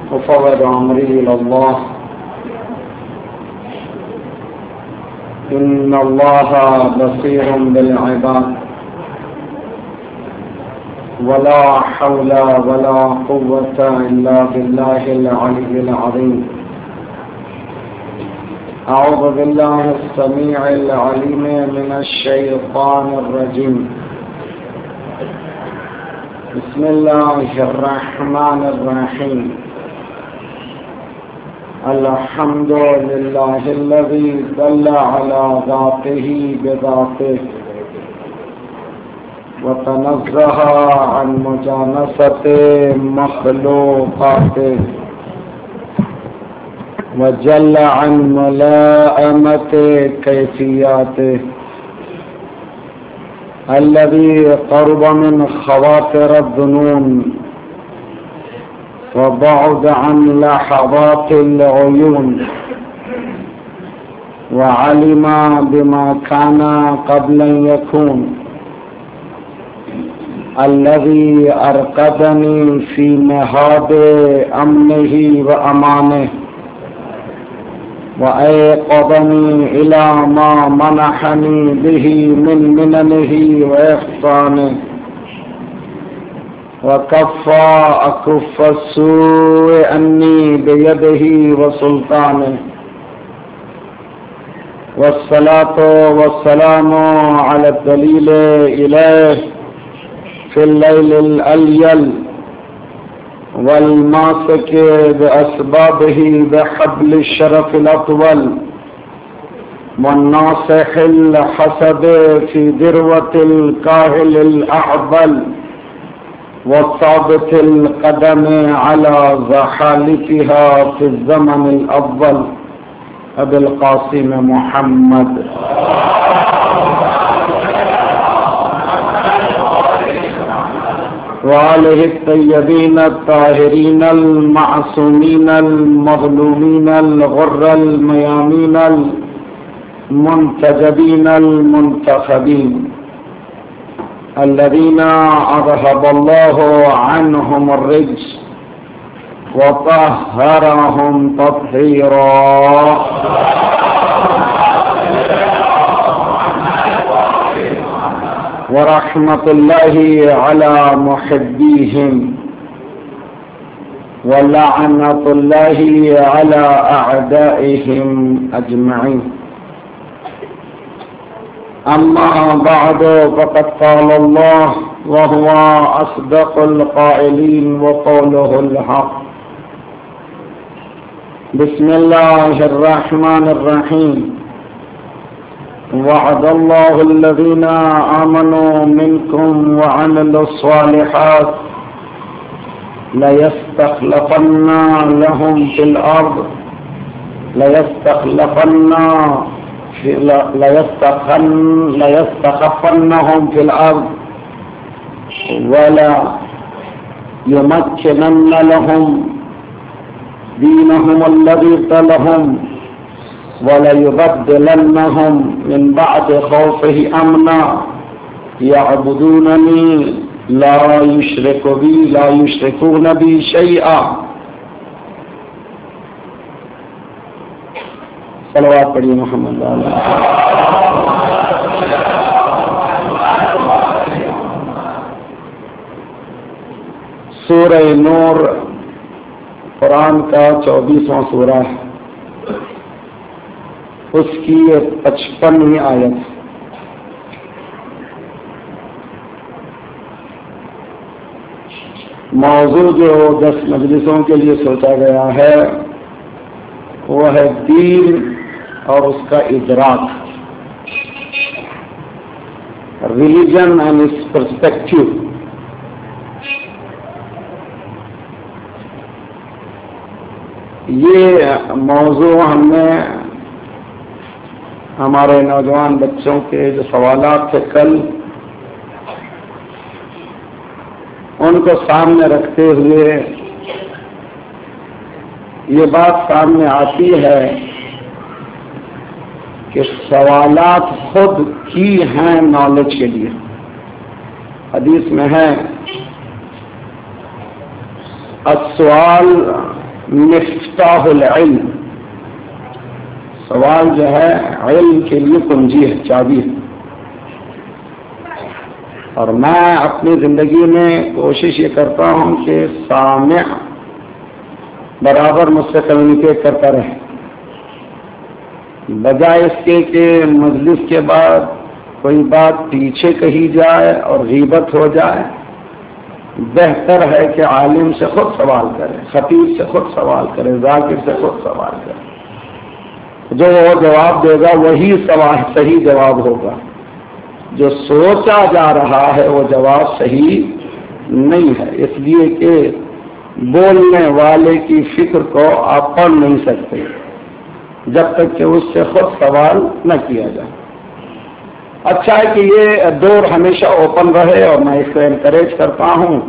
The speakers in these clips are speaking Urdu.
وفوض أمري إلى الله إن الله بصير بالعباد ولا حول ولا قوة إلا بالله العلي العظيم أعوذ بالله السميع العليم من الشيطان الرجيم بسم الله الرحمن الرحيم الحمد لله الذي دل على ذاته بذاته وتنزه عن مجانسة مخلوقاته وجل عن ملائمة كيفياته الذي قرب من خواطر الظنون وبعد عن لحظات العيون وعلم بما كان قبل أن يكون الذي أرقدني في مهاد أمنه وأمانه وأيقظني إلى ما منحني به من مننه وإحسانه وكفى أكف السوء عني بيده وسلطانه والصلاة والسلام على الدليل إليه في الليل الأليل والماسك بأسبابه بحبل الشرف الأطول والناصح الحسد في ذروة الكاهل الأعضل والثابت القدم على زحالفها في الزمن الأفضل أبي القاسم محمد وآله الطيبين الطاهرين المعصومين المظلومين الغر الميامين المنتجبين المنتخبين الذين أذهب الله عنهم الرجس وطهرهم تطهيرا ورحمة الله على محبيهم ولعنة الله على أعدائهم أجمعين أما بعد فقد قال الله وهو أصدق القائلين وقوله الحق بسم الله الرحمن الرحيم وعد الله الذين آمنوا منكم وعملوا الصالحات ليستخلفنهم في الأرض ليستخفنهم في الأرض ولا يمكنن لهم دينهم الذي ارتضى وليبدلنهم من بعد خوفه أمنا يعبدونني لا يشركون بي شيئا صلوات پڑھیے محمد سورہ نور قرآن کا 24واں سورہ ہے، اس کی 55ویں آیت۔ موضوع جو 10 مجلسوں کے لیے سوچا گیا ہے وہ ہے دین اور اس کا ادراک، ریلیجن اینڈ اٹس پرسپیکٹو۔ یہ موضوع ہم نے ہمارے نوجوان بچوں کے جو سوالات تھے کل، ان کو سامنے رکھتے ہوئے یہ بات سامنے آتی ہے کہ سوالات خود کی ہیں نالج کے لیے۔ حدیث میں ہے السؤال مفتاح العلم، سوال جو ہے علم کے لیے کنجی ہے، چابی ہے. اور میں اپنی زندگی میں کوشش یہ کرتا ہوں کہ سامع برابر مجھ سے کمیونیکیٹ کرتا رہے، بجائے اس کے کہ مجلس کے بعد کوئی بات پیچھے کہی جائے اور غیبت ہو جائے. بہتر ہے کہ عالم سے خود سوال کرے، خطیب سے خود سوال کرے، ذاکر سے خود سوال کرے. جو وہ جواب دے گا وہی سوال صحیح جواب ہوگا. جو سوچا جا رہا ہے وہ جواب صحیح نہیں ہے، اس لیے کہ بولنے والے کی فکر کو آپ پڑھ نہیں سکتے جب تک کہ اس سے خود سوال نہ کیا جائے. اچھا ہے کہ یہ دور ہمیشہ اوپن رہے اور میں اس کو انکریج کرتا ہوں،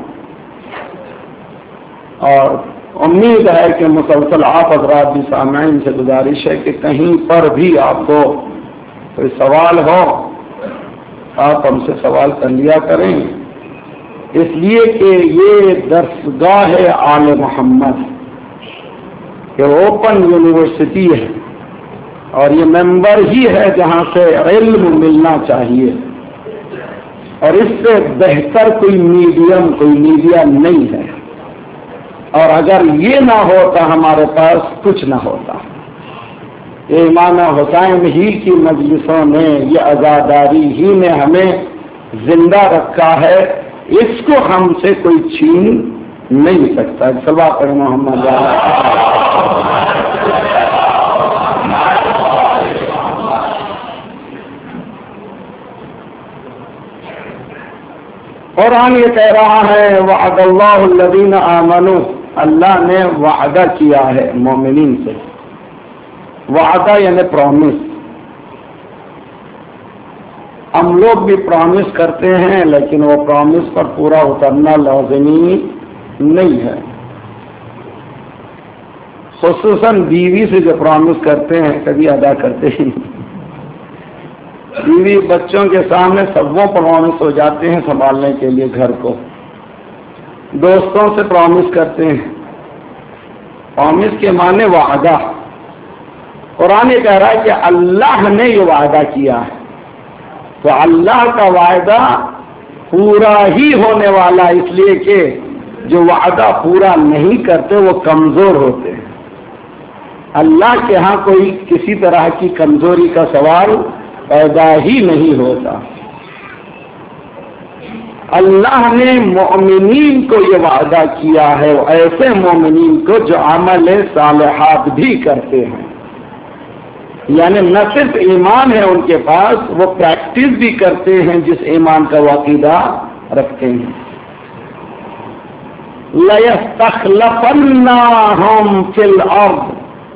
اور امید ہے کہ مسلسل آپ حضرات بھی سامعین سے گزارش ہے کہ کہیں پر بھی آپ کو کوئی سوال ہو آپ ہم سے سوال کر لیا کریں، اس لیے کہ یہ درسگاہ آل محمد، یہ اوپن یونیورسٹی ہے اور یہ ممبر ہی ہے جہاں سے علم ملنا چاہیے. اور اس سے بہتر کوئی میڈیا نہیں ہے. اور اگر یہ نہ ہوتا ہمارے پاس کچھ نہ ہوتا. یہ امام حسین ہی کی مجلسوں نے، یہ عزاداری ہی نے ہمیں زندہ رکھا ہے، اس کو ہم سے کوئی چھین نہیں سکتا. صلوات پڑھیں محمد. قرآن یہ کہہ رہا ہے وعد اللہ الذین آمنوا، اللہ نے وعدہ کیا ہے مومنین سے. وعدہ یعنی پرومس. ہم لوگ بھی پرومس کرتے ہیں لیکن وہ پرومس پر پورا اترنا لازمی نہیں ہے. خصوصاً بیوی سے جو پرومس کرتے ہیں کبھی ادا کرتے ہی نہیں. بیوی بچوں کے سامنے سب وہ پرومس ہو جاتے ہیں سنبھالنے کے لیے گھر کو. دوستوں سے پرومس کرتے ہیں. پرومس کے معنی وعدہ. قرآن یہ کہہ رہا ہے کہ اللہ نے یہ وعدہ کیا ہے، تو اللہ کا وعدہ پورا ہی ہونے والا، اس لیے کہ جو وعدہ پورا نہیں کرتے وہ کمزور ہوتے ہیں. اللہ کے ہاں کوئی کسی طرح کی کمزوری کا سوال پیدا ہی نہیں ہوتا. اللہ نے مومنین کو یہ وعدہ کیا ہے، ایسے مومنین کو جو عمل صالحات بھی کرتے ہیں، یعنی نہ صرف ایمان ہے ان کے پاس، وہ پریکٹس بھی کرتے ہیں جس ایمان کا وہ عقیدہ رکھتے ہیں. لَيَسْتَخْلَفَنَّهُمْ فِي الْأَرْضِ،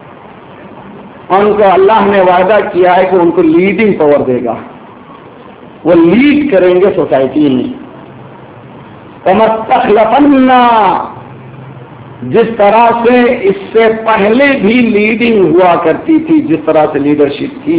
ان کو اللہ نے وعدہ کیا ہے کہ ان کو لیڈنگ پاور دے گا، وہ لیڈ کریں گے سوسائٹی میں. كَمَا اسْتَخْلَفَنَّا، جس طرح سے اس سے پہلے بھی لیڈنگ ہوا کرتی تھی، جس طرح سے لیڈرشپ تھی.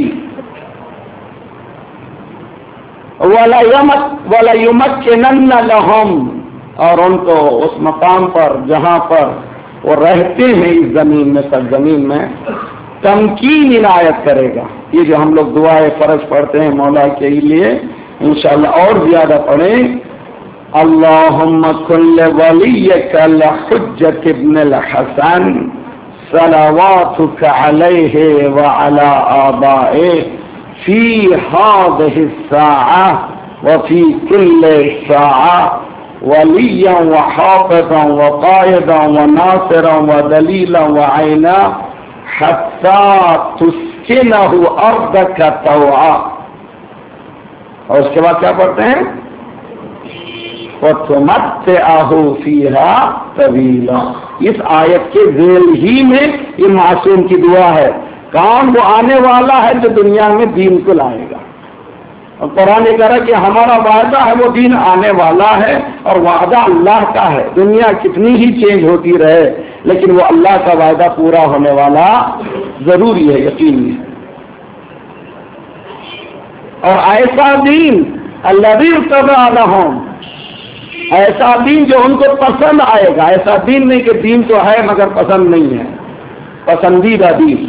وَلَيُمَكِّنَنَّ لَهُمْ، اور ان کو اس مقام پر جہاں پر وہ رہتے ہیں اس زمین میں، سرزمین میں، تمکین عنایت کرے گا. یہ جو ہم لوگ دعائے فرض پڑھتے ہیں مولا کے لیے، انشاءاللہ اور زیادہ پڑھیں. اللہم کل ولیک الحجۃ ابن الحسن صلواتک علیہ وعلی آبائہ فی هذه الساعة وفی کل ساعة ولیا وحافظا وقائدا وناصرا ودلیلا وعینا حتی تسکنہ ارضک طوعا. اور اس کے بعد کیا پڑھتے ہیں؟ وَتُمَتِّعَهُ فِيهَا طَوِيلًا. اس آیت کے ذیل ہی میں یہ معصوم کی دعا ہے. کون وہ آنے والا ہے جو دنیا میں دین کو لائے گا. اور قرآن کہہ رہا ہے کہ ہمارا وعدہ ہے وہ دین آنے والا ہے، اور وعدہ اللہ کا ہے. دنیا کتنی ہی چینج ہوتی رہے لیکن وہ اللہ کا وعدہ پورا ہونے والا ضروری ہے، یقینی ہے. اور ایسا دین الذی ارتضی لہم، ایسا دین جو ان کو پسند آئے گا، ایسا دین نہیں کہ دین تو ہے مگر پسند نہیں ہے، پسندیدہ دین،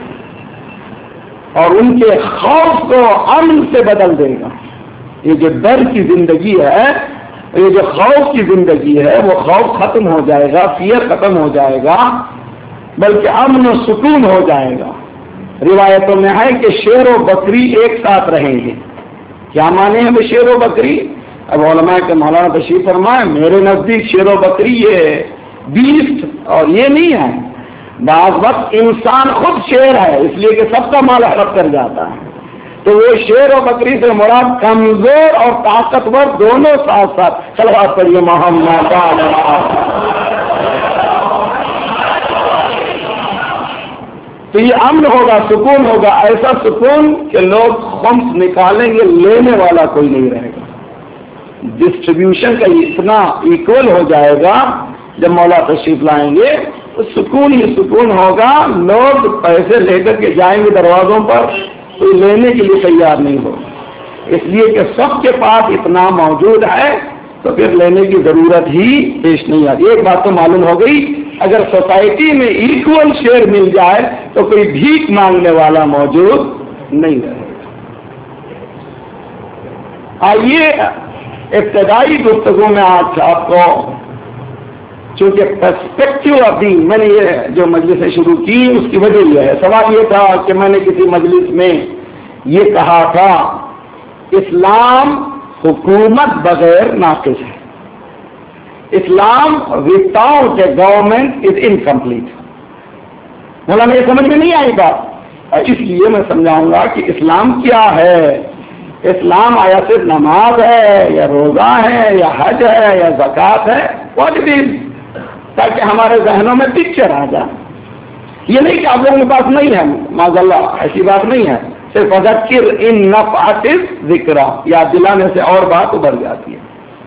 اور ان کے خوف کو امن سے بدل دے گا۔ یہ جو ڈر کی زندگی ہے، یہ جو خوف کی زندگی ہے، وہ خوف ختم ہو جائے گا، فیئر ختم ہو جائے گا، بلکہ امن و سکون ہو جائے گا۔ روایتوں میں ہے کہ شیر و بکری ایک ساتھ رہیں گے۔ کیا مانے ہمیں شیر و بکری؟ اب علماء کے مولانا تشریف فرمائے، میرے نزدیک شیر و بکری یہ بیسٹ اور یہ نہیں ہے، بعض وقت انسان خود شیر ہے، اس لیے کہ سب کا مال ہڑپ کر جاتا ہے، تو وہ شیر و بکری سے مراد کمزور اور طاقتور دونوں ساتھ ساتھ۔ صلوات پڑھیے محمد۔ تو یہ امن ہوگا، سکون ہوگا، ایسا سکون کہ لوگ خمس نکالیں گے، لینے والا کوئی نہیں رہے گا، ڈسٹریبیوشن کا اتنا ایکول ہو جائے گا جب مولا تشریف لائیں گے، تو سکون ہی سکون ہوگا، لوگ پیسے لے کر کے جائیں گے دروازوں پر، کوئی لینے کے لیے تیار نہیں ہوگا، اس لیے کہ سب کے پاس اتنا موجود ہے تو پھر لینے کی ضرورت ہی پیش نہیں آتی۔ ایک بات تو معلوم ہو گئی، اگر سوسائٹی میں ایکول شیئر مل جائے تو کوئی بھیک مانگنے والا موجود نہیں رہے گا۔ آئیے ابتدائی گفتگو میں آج آپ کو، چونکہ پرسپیکٹو آف دین، میں نے یہ جو مجلسیں شروع کی اس کی وجہ یہ ہے، سوال یہ تھا کہ میں نے کسی مجلس میں یہ کہا تھا اسلام حکومت بغیر ناقص ہے، Islam without a government is incomplete. مولانا یہ سمجھ میں نہیں آئی بات، اس لیے میں سمجھاؤں گا کہ اسلام کیا ہے۔ اسلام آیا صرف نماز ہے یا روزہ ہے یا حج ہے یا زکوٰۃ ہے، واٹ اٹ از، تاکہ ہمارے ذہنوں میں پکچر آ جائے۔ یہ نہیں کہ آپ لوگوں کے پاس نہیں ہے، معاذ اللہ ایسی بات نہیں ہے، صرف فذکر ان نفعت الذکریٰ، یاد دلانے سے اور بات ابھر جاتی ہے۔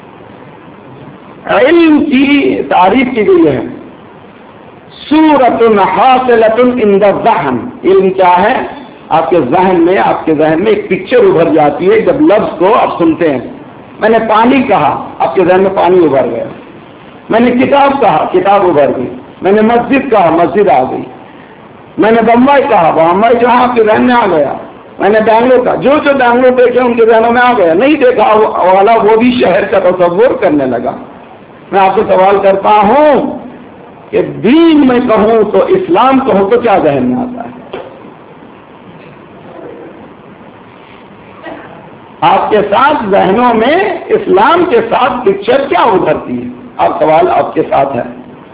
علم کی تعریف کی گئی ہے، صورت حاصلۃ عند الذہن، علم کیا ہے؟ آپ کے ذہن میں ایک پکچر ابھر جاتی ہے جب لفظ کو آپ سنتے ہیں۔ میں نے پانی کہا، آپ کے ذہن میں پانی ابھر گیا، میں نے کتاب کہا، کتاب ابھر گئی، میں نے مسجد کہا، مسجد آ گئی، میں نے بمبئی کہا، بمبئی جہاں آپ کے ذہن میں آ گیا، میں نے بنگلور کہا، جو بنگلور دیکھے ان کے ذہنوں میں آ گیا، نہیں دیکھا والا وہ بھی شہر کا تصور کرنے لگا۔ میں آپ سے سوال کرتا ہوں کہ دین میں کہوں تو اسلام کہوں تو کیا ذہن میں آتا ہے؟ آپ کے ساتھ ذہنوں میں اسلام کے ساتھ پکچر کیا ابھرتی ہے؟ آپ سوال آپ کے ساتھ ہے،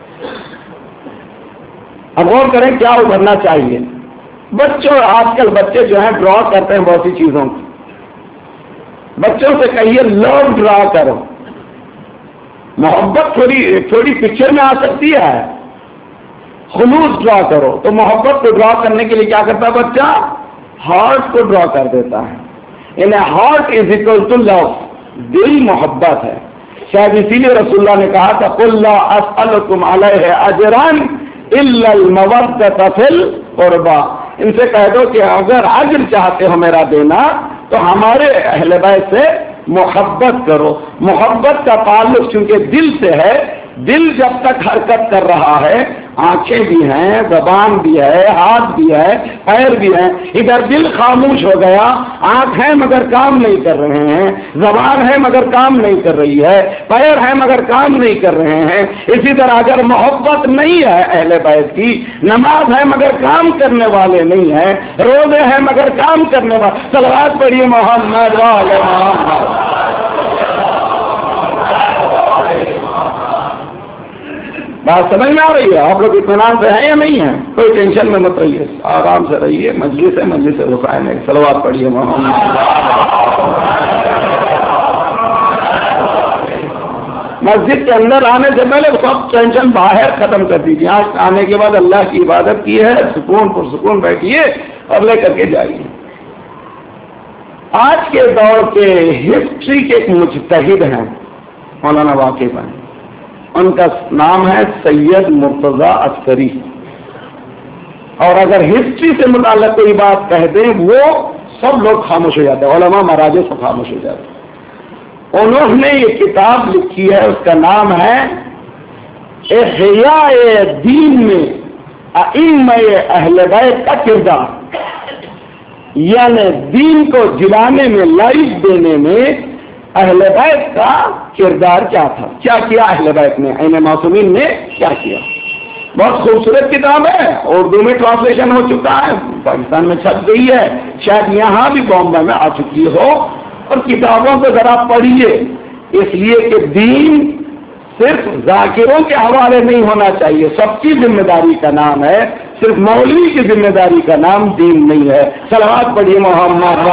اب غور کریں کیا ابھرنا چاہیے۔ بچوں، آج کل بچے جو ہیں ڈرا کرتے ہیں بہت سی چیزوں کی، بچوں سے کہیے لو ڈرا کرو، محبت تھوڑی پکچر میں آ سکتی ہے، خلوص ڈرا کرو، تو محبت کو ڈرا کرنے کے لیے کیا کرتا ہے بچہ؟ ہارٹ کو ڈرا کر دیتا ہے، یعنی heart is equal to love, دل محبت ہے، شاید اسی لیے رسول اللہ نے کہا تھا قل لا اسألکم علیہ اجرا الا المودۃ فی القربى، ان سے کہہ دو کہ اگر اجر چاہتے ہو میرا دینا تو ہمارے اہل بیت سے محبت کرو۔ محبت کا تعلق چونکہ دل سے ہے، دل جب تک حرکت کر رہا ہے، آنکھیں بھی ہیں، زبان بھی ہے، ہاتھ بھی ہے، پیر بھی ہیں، ادھر دل خاموش ہو گیا، آنکھ ہے مگر کام نہیں کر رہے ہیں، زبان ہے مگر کام نہیں کر رہی ہے، پیر ہے مگر کام نہیں کر رہے ہیں، اسی طرح اگر محبت نہیں ہے اہل بیت کی، نماز ہے مگر کام کرنے والے نہیں ہیں، روزے ہیں مگر کام کرنے والے، صلوات پڑھیے محمد وعلی محمد۔ بات سمجھ میں آ رہی ہے؟ آپ لوگ اطمینان سے ہیں یا نہیں ہیں؟ کوئی ٹینشن میں مت رہیے، آرام سے رہیے، مجلس رفائن ہے، صلوات پڑھیے محمد۔ مسجد کے اندر آنے سے پہلے سب ٹینشن باہر ختم کر دیجیے، آج آنے کے بعد اللہ کی عبادت کی ہے، سکون پر سکون بیٹھیے اور لے کر کے جائیے۔ آج کے دور کے ہسٹری کے ایک مجتہد ہیں مولانا واقف ہیں، ان کا نام ہے سید مرتضی عسکری، اور اگر ہسٹری سے متعلق کوئی بات کہہ دیں وہ سب لوگ خاموش ہو جاتے ہیں، علماء مراجع سب خاموش ہو جاتے ہیں۔ انہوں نے یہ کتاب لکھی ہے، اس کا نام ہے احیاء دین میں ائمہ اہل بیت کا کردار، یعنی دین کو جلانے میں، لائف دینے میں اہل بیت کا کردار کیا تھا، کیا کیا اہل بیت نے، ائمہ معصومین نے کیا کیا۔ بہت خوبصورت کتاب ہے، اردو میں ٹرانسلیشن ہو چکا ہے، پاکستان میں چھپ گئی ہے، شاید یہاں بھی بامبے میں آ چکی ہو۔ اور کتابوں کو ذرا پڑھیے، اس لیے کہ دین صرف ذاکروں کے حوالے نہیں ہونا چاہیے، سب کی ذمہ داری کا نام ہے، صرف مولوی کی ذمہ داری کا نام دین نہیں ہے۔ صلوات پڑھیے محمد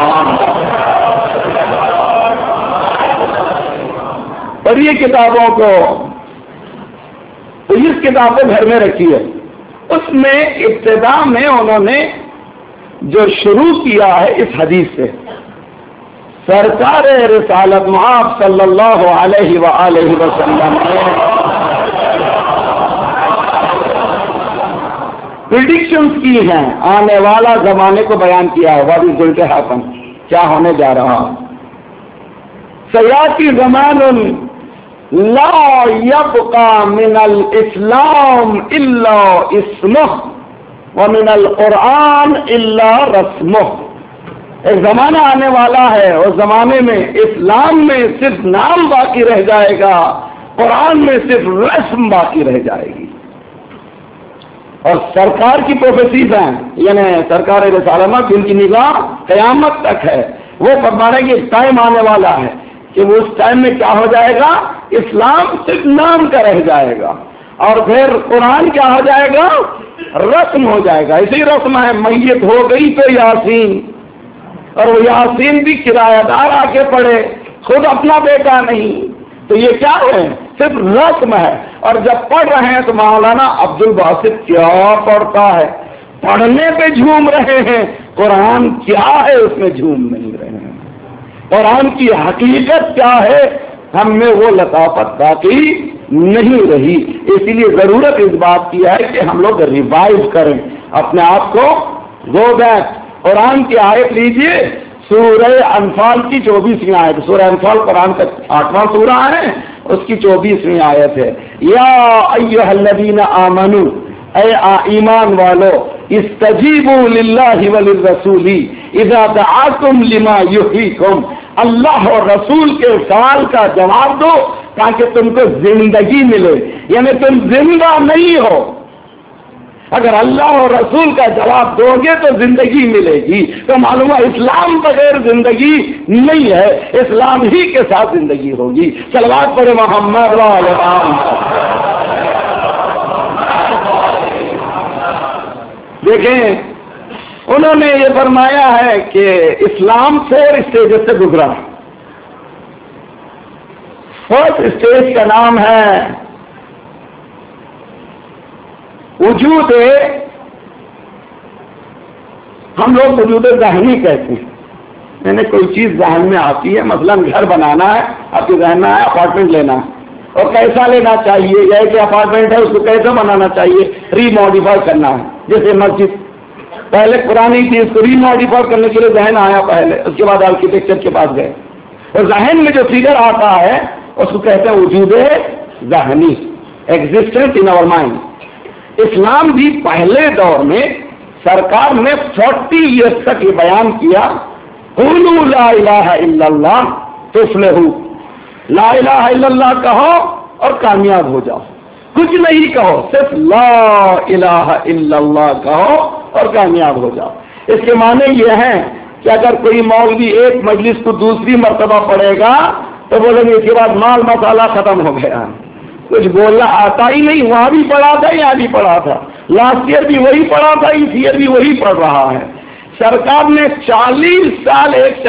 پڑھیے کتابوں کو، تو اس کتاب کو گھر میں رکھیے۔ اس میں ابتدا میں انہوں نے جو شروع کیا ہے اس حدیث سے، سرکار رسالت مآب صلی اللہ علیہ وآلہ وسلم نے پریڈکشنز کی ہیں، آنے والا زمانے کو بیان کیا ہے، what is going to happen، کیا ہونے جا رہا۔ سیاتی زمان لا يبقى من الاسلام الا اسمه ومن القرآن الا رسمه، ایک زمانہ آنے والا ہے، اس زمانے میں اسلام میں صرف نام باقی رہ جائے گا، قرآن میں صرف رسم باقی رہ جائے گی۔ اور سرکار کی پروفیسیز ہیں، یعنی سرکار رسالت جن کی نگاہ قیامت تک ہے، وہ فرما رہے ہیں کہ ٹائم آنے والا ہے کہ وہ اس ٹائم میں کیا ہو جائے گا، اسلام صرف نام کا رہ جائے گا، اور پھر قرآن کیا ہو جائے گا، رسم ہو جائے گا۔ اسی رسم ہے، میت ہو گئی تو یاسین، اور وہ یاسین بھی کرایہ دار آ کے پڑھے، خود اپنا بیٹا نہیں، تو یہ کیا ہے، صرف رسم ہے۔ اور جب پڑھ رہے ہیں تو مولانا عبد الباسط کیا پڑھتا ہے، پڑھنے پہ جھوم رہے ہیں، قرآن کیا ہے اس میں جھوم نہیں رہے ہیں، قرآن کی حقیقت کیا ہے ہم میں وہ لطافت باقی نہیں رہی۔ اسی لیے ضرورت اس بات کی ہے کہ ہم لوگ ریوائز کریں اپنے آپ کو، گو بیک۔ قرآن کی آیت لیجئے، سورہ انفال کی 24ویں آیت، سورہ انفال قرآن کا 8واں سورہ ہے، اس کی 24ویں آیت ہے، یا ایھا الذین آمنوا، اے ایمان والو، استجیبوا للہ وللرسول اذا دعاکم لما یحییکم، اللہ اور رسول کے سوال کا جواب دو تاکہ تم کو زندگی ملے، یعنی تم زندہ نہیں ہو، اگر اللہ اور رسول کا جواب دو گے تو زندگی ملے گی۔ تو معلوم ہے اسلام بغیر زندگی نہیں ہے، اسلام ہی کے ساتھ زندگی ہوگی۔ صلوات پڑھے محمد وعلی آلہ۔ دیکھیں انہوں نے یہ فرمایا ہے کہ اسلام 4 اسٹیجز سے گزرا۔ فرسٹ اسٹیج کا نام ہے وجود، ہم لوگ وجود ذہنی کہتے ہیں، یعنی کوئی چیز ذہن میں آتی ہے، مثلا گھر بنانا ہے، آپ کے ذہن میں ہے اپارٹمنٹ لینا ہے، اور کیسا لینا چاہیے، یا کہ اپارٹمنٹ ہے اس کو کیسا بنانا چاہیے، ری ماڈیفائی کرنا ہے۔ جیسے مسجد پہلے پرانی چیز کو ری ماڈیفائی کرنے کے لیے ذہن آیا پہلے، اس کے بعد آرکیٹیکچر کے پاس گئے، اور ذہن میں جو فگر آتا ہے اس کو کہتے ہیں وجود ذہنی، ایگزسٹنس ان آور مائنڈ۔ اسلام بھی پہلے دور میں سرکار نے 40 ایئرس تک یہ بیان کیا، قولوا لا الہ الا اللہ تفلحوا، لا الہ الا اللہ کہو اور کامیاب ہو جاؤ، کچھ نہیں کہو، صرف لا الہ الا اللہ کہو اور کامیاب ہو جاؤ۔ اس کے معنی یہ ہیں کہ اگر کوئی مولوی ایک مجلس کو دوسری مرتبہ پڑھے گا تو بولیں گے اس کے بعد مال مسالہ ختم ہو گیا، کچھ بولنا آتا ہی نہیں، وہاں بھی پڑھا تھا یہاں بھی پڑھا تھا، لاسٹ ایئر بھی وہی پڑھا تھا، اس ایئر بھی وہی پڑھ رہا ہے۔ سرکار نے 40 سال ایک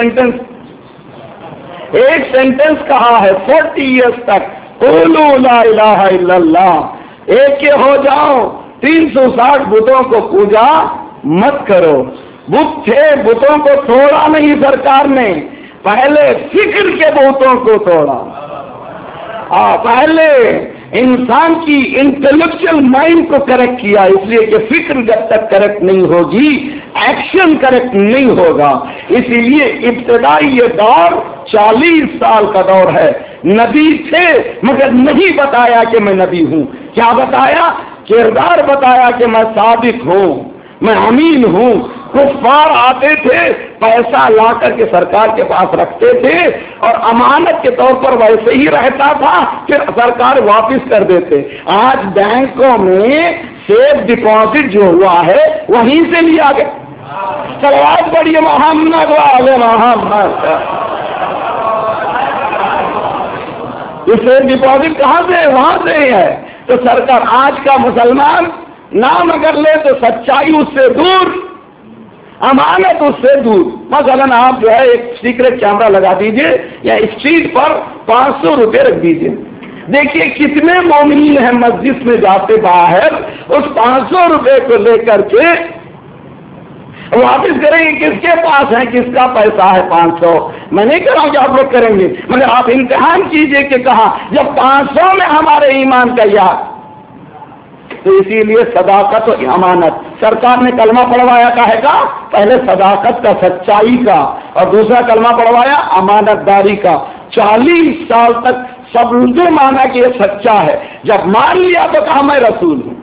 سینٹنس کہا ہے، 40 ایئرس تک، قولوا لا الہ الا اللہ، ایک کے ہو جاؤ، 360 بتوں کو پوجا مت کرو۔ بت تھے، بتوں کو توڑا نہیں سرکار نے، پہلے فکر کے بتوں کو توڑا، پہلے انسان کی انٹلیکچل مائنڈ کو کریکٹ کیا، اس لیے کہ فکر جب تک کریکٹ نہیں ہوگی ایکشن کریکٹ نہیں ہوگا. اسی لیے ابتدائی یہ دور 40 سال کا دور ہے. نبی تھے مگر نہیں بتایا کہ میں نبی ہوں. کیا بتایا؟ کردار بتایا کہ میں صادق ہوں، میں امین ہوں. کفار آتے تھے پیسہ لا کر کے سرکار کے پاس رکھتے تھے اور امانت کے طور پر ویسے ہی رہتا تھا، پھر سرکار واپس کر دیتے. آج بینکوں میں سیف ڈپازٹ جو ہوا ہے وہیں سے لیا گیا. چلو آج بڑی محمد والے محمد، یہ سیف ڈپازٹ کہاں سے؟ وہاں سے ہی ہے. تو سرکار آج کا مسلمان نام اگر لے تو سچائی اس سے دور، امانت اس سے دور. مثلا آپ جو ہے ایک سیکرٹ کیمرہ لگا دیجئے یا اسٹریٹ پر 500 روپے رکھ دیجئے. دیکھیے کتنے مومنین ہیں مسجد میں جاتے باہر اس 500 روپے کو لے کر کے واپس کریں گے. کس کے پاس ہے؟ کس کا پیسہ ہے 500؟ میں نہیں کہہ رہا ہوں کہ آپ لوگ کریں گے، مگر آپ امتحان کیجئے کہ کہاں جب 500 میں ہمارے ایمان کا یاد. تو اسی لیے صداقت و امانت. سرکار نے کلمہ پڑھوایا کہے گا پہلے صداقت کا، سچائی کا، اور دوسرا کلمہ پڑھوایا امانت داری کا. 40 سال تک سب نے مانا کہ یہ سچا ہے. جب مان لیا تو کہا میں رسول ہوں.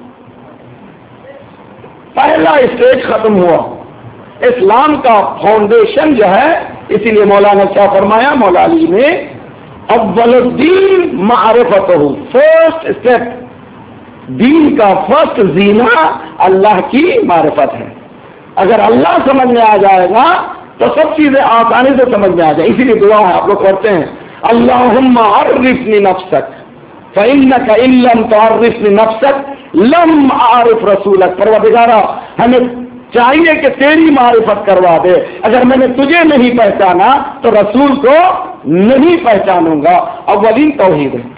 پہلا اسٹیج ختم ہوا. اسلام کا فاؤنڈیشن جو ہے، اسی لیے مولانا کیا فرمایا مولا علی نے، اول الدین معرفت ہو. فرسٹ اسٹیپ، دین کا فرسٹ زینہ اللہ کی معرفت ہے. اگر اللہ سمجھ میں آ جائے گا تو سب چیزیں آسانی سے سمجھ میں آ جائیں. اسی لیے دعا ہے آپ لوگ کرتے ہیں، اللہم عرفنی نفسک فإنک ان لم تعرفنی نفسک لم اعرف رسولک. پروردگارا ہمیں چاہیے کہ تیری معرفت کروا دے. اگر میں نے تجھے نہیں پہچانا تو رسول کو نہیں پہچانوں گا. اولین توحید ہے.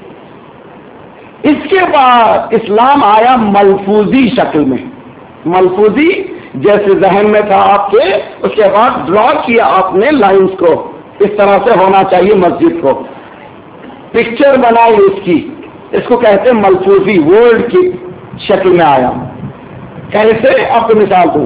اس کے بعد اسلام آیا ملفوظی شکل میں. ملفوظی جیسے ذہن میں تھا آپ کے، اس کے بعد ڈرا کیا آپ نے لائنز کو، اس طرح سے ہونا چاہیے مسجد کو. پکچر بنائی اس کی، اس کو کہتے ہیں ملفوظی. ورڈ کی شکل میں آیا. کیسے؟ آپ کو مثال دوں.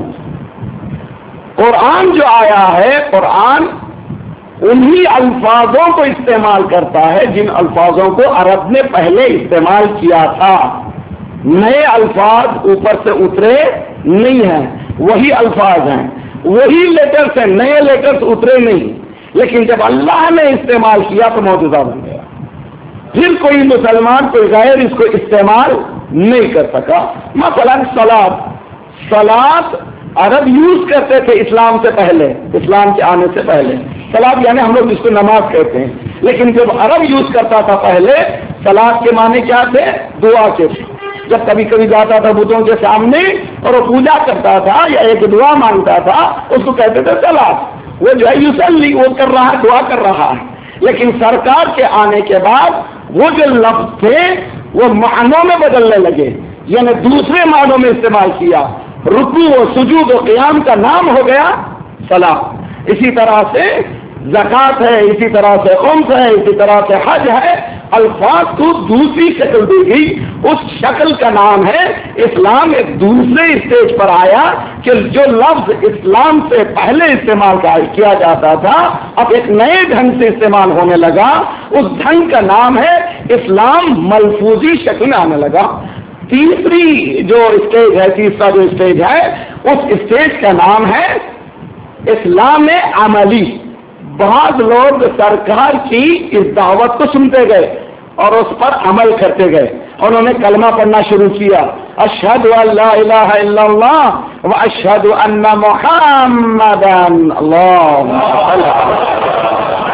قرآن جو آیا ہے، قرآن انہی الفاظوں کو استعمال کرتا ہے جن الفاظوں کو عرب نے پہلے استعمال کیا تھا. نئے الفاظ اوپر سے اترے نہیں ہیں، وہی الفاظ ہیں، وہی لیٹرز ہیں، نئے لیٹرز اترے نہیں. لیکن جب اللہ نے استعمال کیا تو معجزہ بن گیا. پھر کوئی مسلمان، کوئی غیر اس کو استعمال نہیں کر سکا. مثلا صلاۃ عرب یوز کرتے تھے اسلام سے پہلے، اسلام کے آنے سے پہلے. صلاۃ یعنی ہم لوگ جس کو نماز کہتے ہیں، لیکن جب عرب یوز کرتا تھا پہلے، صلاۃ کے معنی کیا تھے؟ دعا کے. جب کبھی کبھی جاتا تھا بتوں کے سامنے اور وہ پوجا کرتا تھا یا ایک دعا مانگتا تھا، اس کو کہتے تھے صلاۃ. وہ جو ہے یصلی، وہ کر رہا ہے، دعا کر رہا ہے. لیکن سرکار کے آنے کے بعد وہ جو لفظ تھے وہ معنوں میں بدلنے لگے، یعنی دوسرے معنوں میں استعمال کیا. رکوع و سجود و قیام کا نام ہو گیا صلاۃ. اسی طرح سے زکوٰۃ ہے، اسی طرح سے خمس ہے، اسی طرح سے حج ہے. الفاظ کو دوسری شکل دی گئی، اس شکل کا نام ہے اسلام. ایک دوسرے اسٹیج پر آیا کہ جو لفظ اسلام سے پہلے استعمال کیا جاتا تھا اب ایک نئے ڈھنگ سے استعمال ہونے لگا. اس ڈھنگ کا نام ہے اسلام. ملفوظی شکل میں آنے لگا. تیسری جو اسٹیج ہے، تیسرا جو اسٹیج ہے، اس اسٹیج کا نام ہے اسلام عملی. بعض لوگ سرکار کی اس دعوت کو سنتے گئے اور اس پر عمل کرتے گئے. انہوں نے کلمہ پڑھنا شروع کیا، اشہد ان لا الہ الا اللہ و اشہد ان محمدا اللہم صلی اللہ.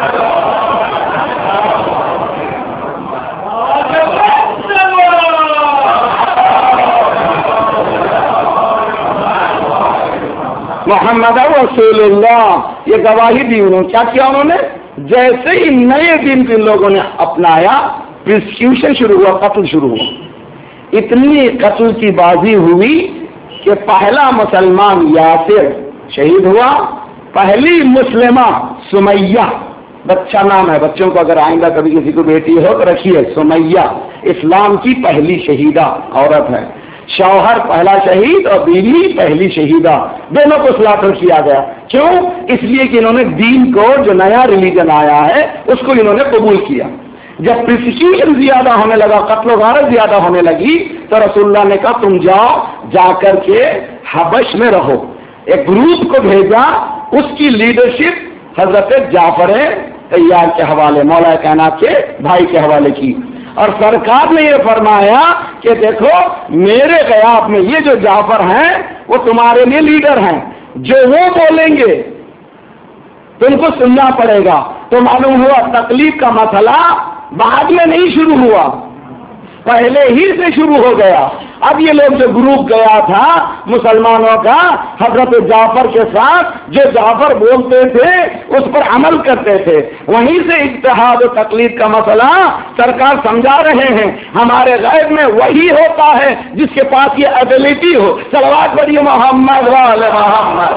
محمد رسول اللہ، یہ گواہی دی. انہوں نے کیا کیا؟ انہوں نے جیسے ہی نئے دن کے لوگوں نے اپنایا، پرسیکیوشن شروع ہوا، قتل شروع ہوا. اتنی قتل کی بازی ہوئی کہ پہلا مسلمان یاسر شہید ہوا، پہلی مسلمہ سمیہ بچہ نام ہے، بچوں کو اگر آئندہ کبھی کسی کو بیٹی ہو تو رکھیے سمیہ، اسلام کی پہلی شہیدہ عورت ہے، شوہر پہلا شہید اور بیوی پہلی شہیدہ، دونوں کو سلاٹر کیا گیا۔ کیوں؟ اس لیے کہ انہوں نے دین کو، جو نیا ریلیجن آیا ہے اس کو انہوں نے قبول کیا۔ جب پرسیکیوشن زیادہ ہونے لگا، قتل و غارت زیادہ ہونے لگی، تو رسول اللہ نے کہا تم جاؤ، جا کر کے حبش میں رہو۔ ایک گروپ کو بھیجا، اس کی لیڈرشپ حضرت جعفر طیار کے حوالے، مولا کائنات کے بھائی کے حوالے کی، اور سرکار نے یہ فرمایا کہ دیکھو میرے غیاب میں یہ جو جعفر ہیں وہ تمہارے لیے لیڈر ہیں، جو وہ بولیں گے تم کو سننا پڑے گا۔ تو معلوم ہوا تکلیف کا مسئلہ بعد میں نہیں شروع ہوا، پہلے ہی سے شروع ہو گیا۔ اب یہ لوگ جو گروپ گیا تھا مسلمانوں کا حضرت جعفر کے ساتھ، جو جعفر بولتے تھے اس پر عمل کرتے تھے، وہیں سے اجتہاد و تقلید کا مسئلہ سرکار سمجھا رہے ہیں۔ ہمارے غیب میں وہی ہوتا ہے جس کے پاس یہ ایبلٹی ہو۔ صلوات پڑھیے محمد وعلی محمد۔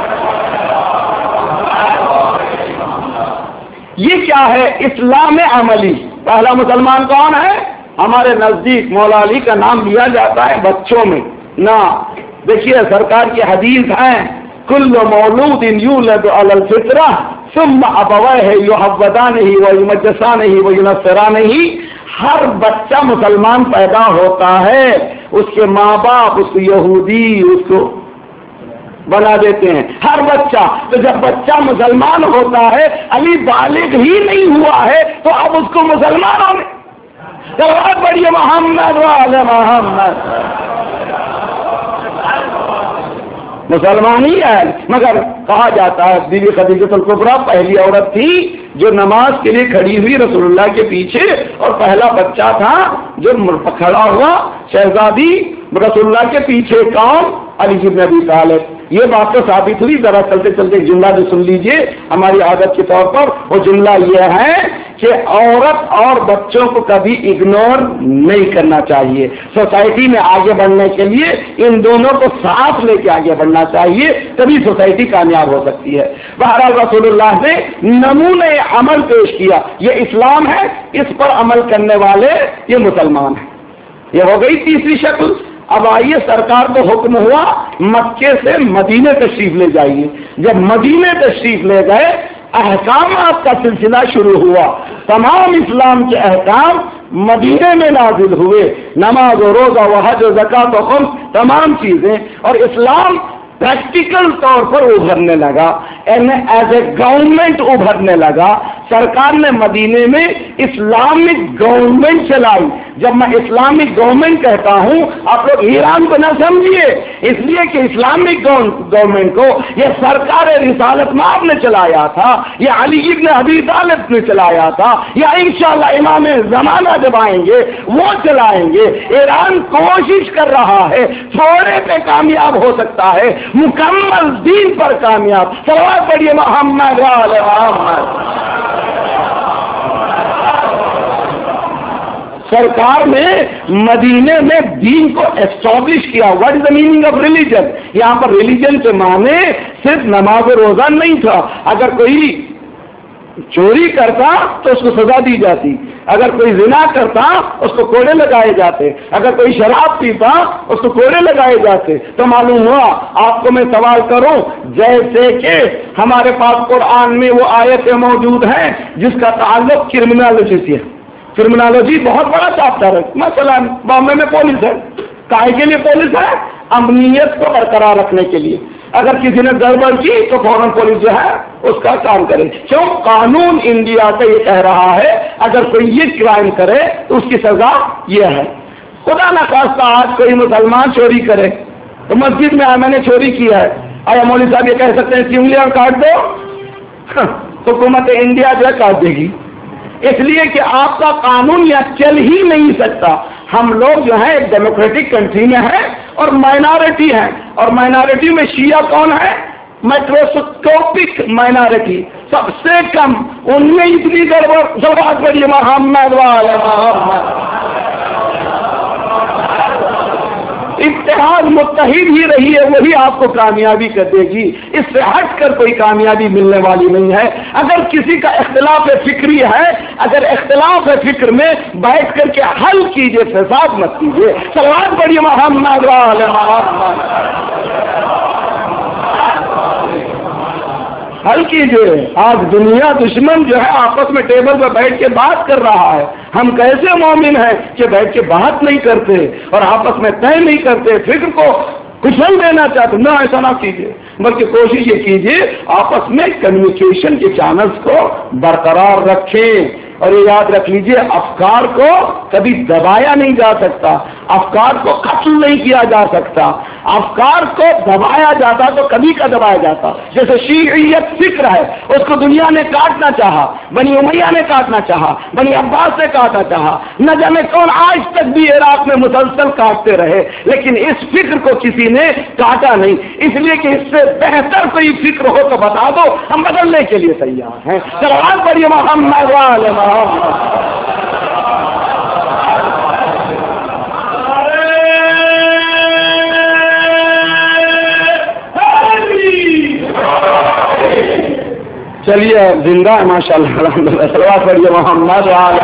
یہ کیا ہے؟ اسلام عملی۔ پہلا مسلمان کون ہے؟ ہمارے نزدیک مولا علی کا نام لیا جاتا ہے بچوں میں نہ، دیکھیے سرکار کی حدیث ہے کل مولود یولد علی الفطرہ ثم ابویہ یحودانہ ویمجسانہ وینصرانہ، ہر بچہ مسلمان پیدا ہوتا ہے، اس کے ماں باپ اس کو یہودی اس کو بنا دیتے ہیں، ہر بچہ۔ تو جب بچہ مسلمان ہوتا ہے، علی بالغ ہی نہیں ہوا ہے تو اب اس کو مسلمانوں میں صلوات پڑھیے محمد وعلی محمد۔ مسلمان ہی ہے، مگر کہا جاتا ہے بی بی خدیجہ الکبریٰ پہلی عورت تھی جو نماز کے لیے کھڑی ہوئی رسول اللہ کے پیچھے، اور پہلا بچہ تھا جو کھڑا ہوا شہزادی رسول اللہ کے پیچھے، کون؟ علی بن ابی طالب۔ یہ بات تو ثابت ہوئی، ذرا چلتے چلتے جملہ جو سن لیجئے ہماری عادت کے طور پر، وہ جملہ یہ ہے کہ عورت اور بچوں کو کبھی اگنور نہیں کرنا چاہیے۔ سوسائٹی میں آگے بڑھنے کے لیے ان دونوں کو ساتھ لے کے آگے بڑھنا چاہیے، تبھی سوسائٹی کامیاب ہو سکتی ہے۔ بہرحال رسول اللہ نے نمونے عمل پیش کیا، یہ اسلام ہے، اس پر عمل کرنے والے یہ مسلمان ہیں۔ یہ ہو گئی تیسری شکل۔ اب آئیے سرکار کو حکم ہوا مکے سے مدینے تشریف لے جائیے۔ جب مدینے تشریف لے گئے، احکامات کا سلسلہ شروع ہوا، تمام اسلام کے احکام مدینے میں نازل ہوئے، نماز و روزہ و حج و زکات و خمس، تمام چیزیں، اور اسلام پریکٹیکل طور پر ابھرنے لگا، ایز اے گورنمنٹ ابھرنے لگا۔ سرکار نے مدینے میں اسلامک گورنمنٹ چلائی۔ جب میں اسلامک گورنمنٹ کہتا ہوں آپ لوگ ایران کو نہ سمجھیے، اس لیے کہ اسلامک گورنمنٹ کو یہ سرکار رسالت مآب نے چلایا تھا، یہ علی بن ابی طالب نے چلایا تھا، یا انشاءاللہ امام زمانہ جب آئیں گے وہ چلائیں گے۔ ایران کوشش کر رہا ہے، تھوڑے پہ کامیاب ہو سکتا ہے، مکمل دین پر کامیاب۔ صلوات پڑھیے محمد وعلی محمد۔ سرکار نے مدینے میں دین کو اسٹیبلش کیا۔ What is the meaning of religion? یہاں پر ریلیجن کے معنی صرف نماز و روزہ نہیں تھا۔ اگر کوئی چوری کرتا تو اس کو سزا دی جاتی، اگر کوئی زنا کرتا اس کو کوڑے لگائے جاتے، اگر کوئی شراب پیتا اس کو کوڑے لگائے جاتے۔ تو معلوم ہوا، آپ کو میں سوال کروں، جیسے کہ ہمارے پاس قرآن میں وہ آیتیں موجود ہیں جس کا تعلق کرمنالوجی سے ہے۔ کرمنالوجی بہت بڑا چیپٹر ہے۔ مثلا بامبے میں پولیس ہے، کائے کے لیے پولیس ہے؟ امنیت کو برقرار رکھنے کے لیے۔ اگر کسی نے گڑبڑ کی تو فوراً پولیس جو ہے اس کا کام کرے۔ کیوں؟ قانون انڈیا کا یہ کہہ رہا ہے اگر کوئی یہ کرائم کرے تو اس کی سزا یہ ہے۔ خدا نہ خواستہ آج کوئی مسلمان چوری کرے تو مسجد میں میں نے چوری کیا ہے، آیا مولوی صاحب یہ کہہ سکتے ہیں انگلیاں کاٹ دو؟ حکومت انڈیا جو ہے کاٹ دے گی، اس لیے کہ آپ کا قانون یہاں چل ہی نہیں سکتا۔ ہم لوگ جو ہیں ایک ڈیموکریٹک کنٹری میں ہیں اور مائنارٹی ہیں، اور مائنارٹی میں شیعہ کون ہے؟ مائکروسکوپک مائنارٹی، سب سے کم، ان میں اتنی گڑبڑ۔ صلوات پڑھیے محمد وعلی محمد۔ اتحاد متحد ہی رہی ہے، وہی آپ کو کامیابی کر دے گی، اس سے ہٹ کر کوئی کامیابی ملنے والی نہیں ہے۔ اگر کسی کا اختلاف فکری ہے، اگر اختلاف فکر میں بیٹھ کر کے حل کیجئے، فساد مت کیجئے۔ صلوات پڑھیے محمد وعلی محمد، حل کیجئے۔ آج دنیا دشمن جو ہے آپس میں ٹیبل پہ بیٹھ کے بات کر رہا ہے، ہم کیسے مومن ہیں کہ بیٹھ کے بات نہیں کرتے اور آپس میں طے نہیں کرتے، فکر کو کچل دینا چاہتے؟ نہ، ایسا نہ کیجئے، بلکہ کوشش یہ کیجئے آپس میں کمیونیکیشن کے چینلز کو برقرار رکھیں۔ اور یہ یاد رکھ لیجئے، افکار کو کبھی دبایا نہیں جا سکتا، افکار کو قتل نہیں کیا جا سکتا، افکار کو دبایا جاتا تو کبھی کا دبایا جاتا۔ جیسے شیعیت فکر ہے، اس کو دنیا نے کاٹنا چاہا، بنی امیہ نے کاٹنا چاہا، بنی عباس نے کاٹنا چاہا، نہ جانے کون آج تک بھی عراق میں مسلسل کاٹتے رہے، لیکن اس فکر کو کسی نے کاٹا نہیں۔ اس لیے کہ اس سے بہتر کوئی فکر ہو تو بتا دو، ہم بدلنے کے لیے تیار ہیں۔ صلوات پڑھیے محمد وعلی محمد۔ چلیے زندہ ہے ماشاء اللہ، الحمدللہ۔ صلوات پڑھیے محمد وعلی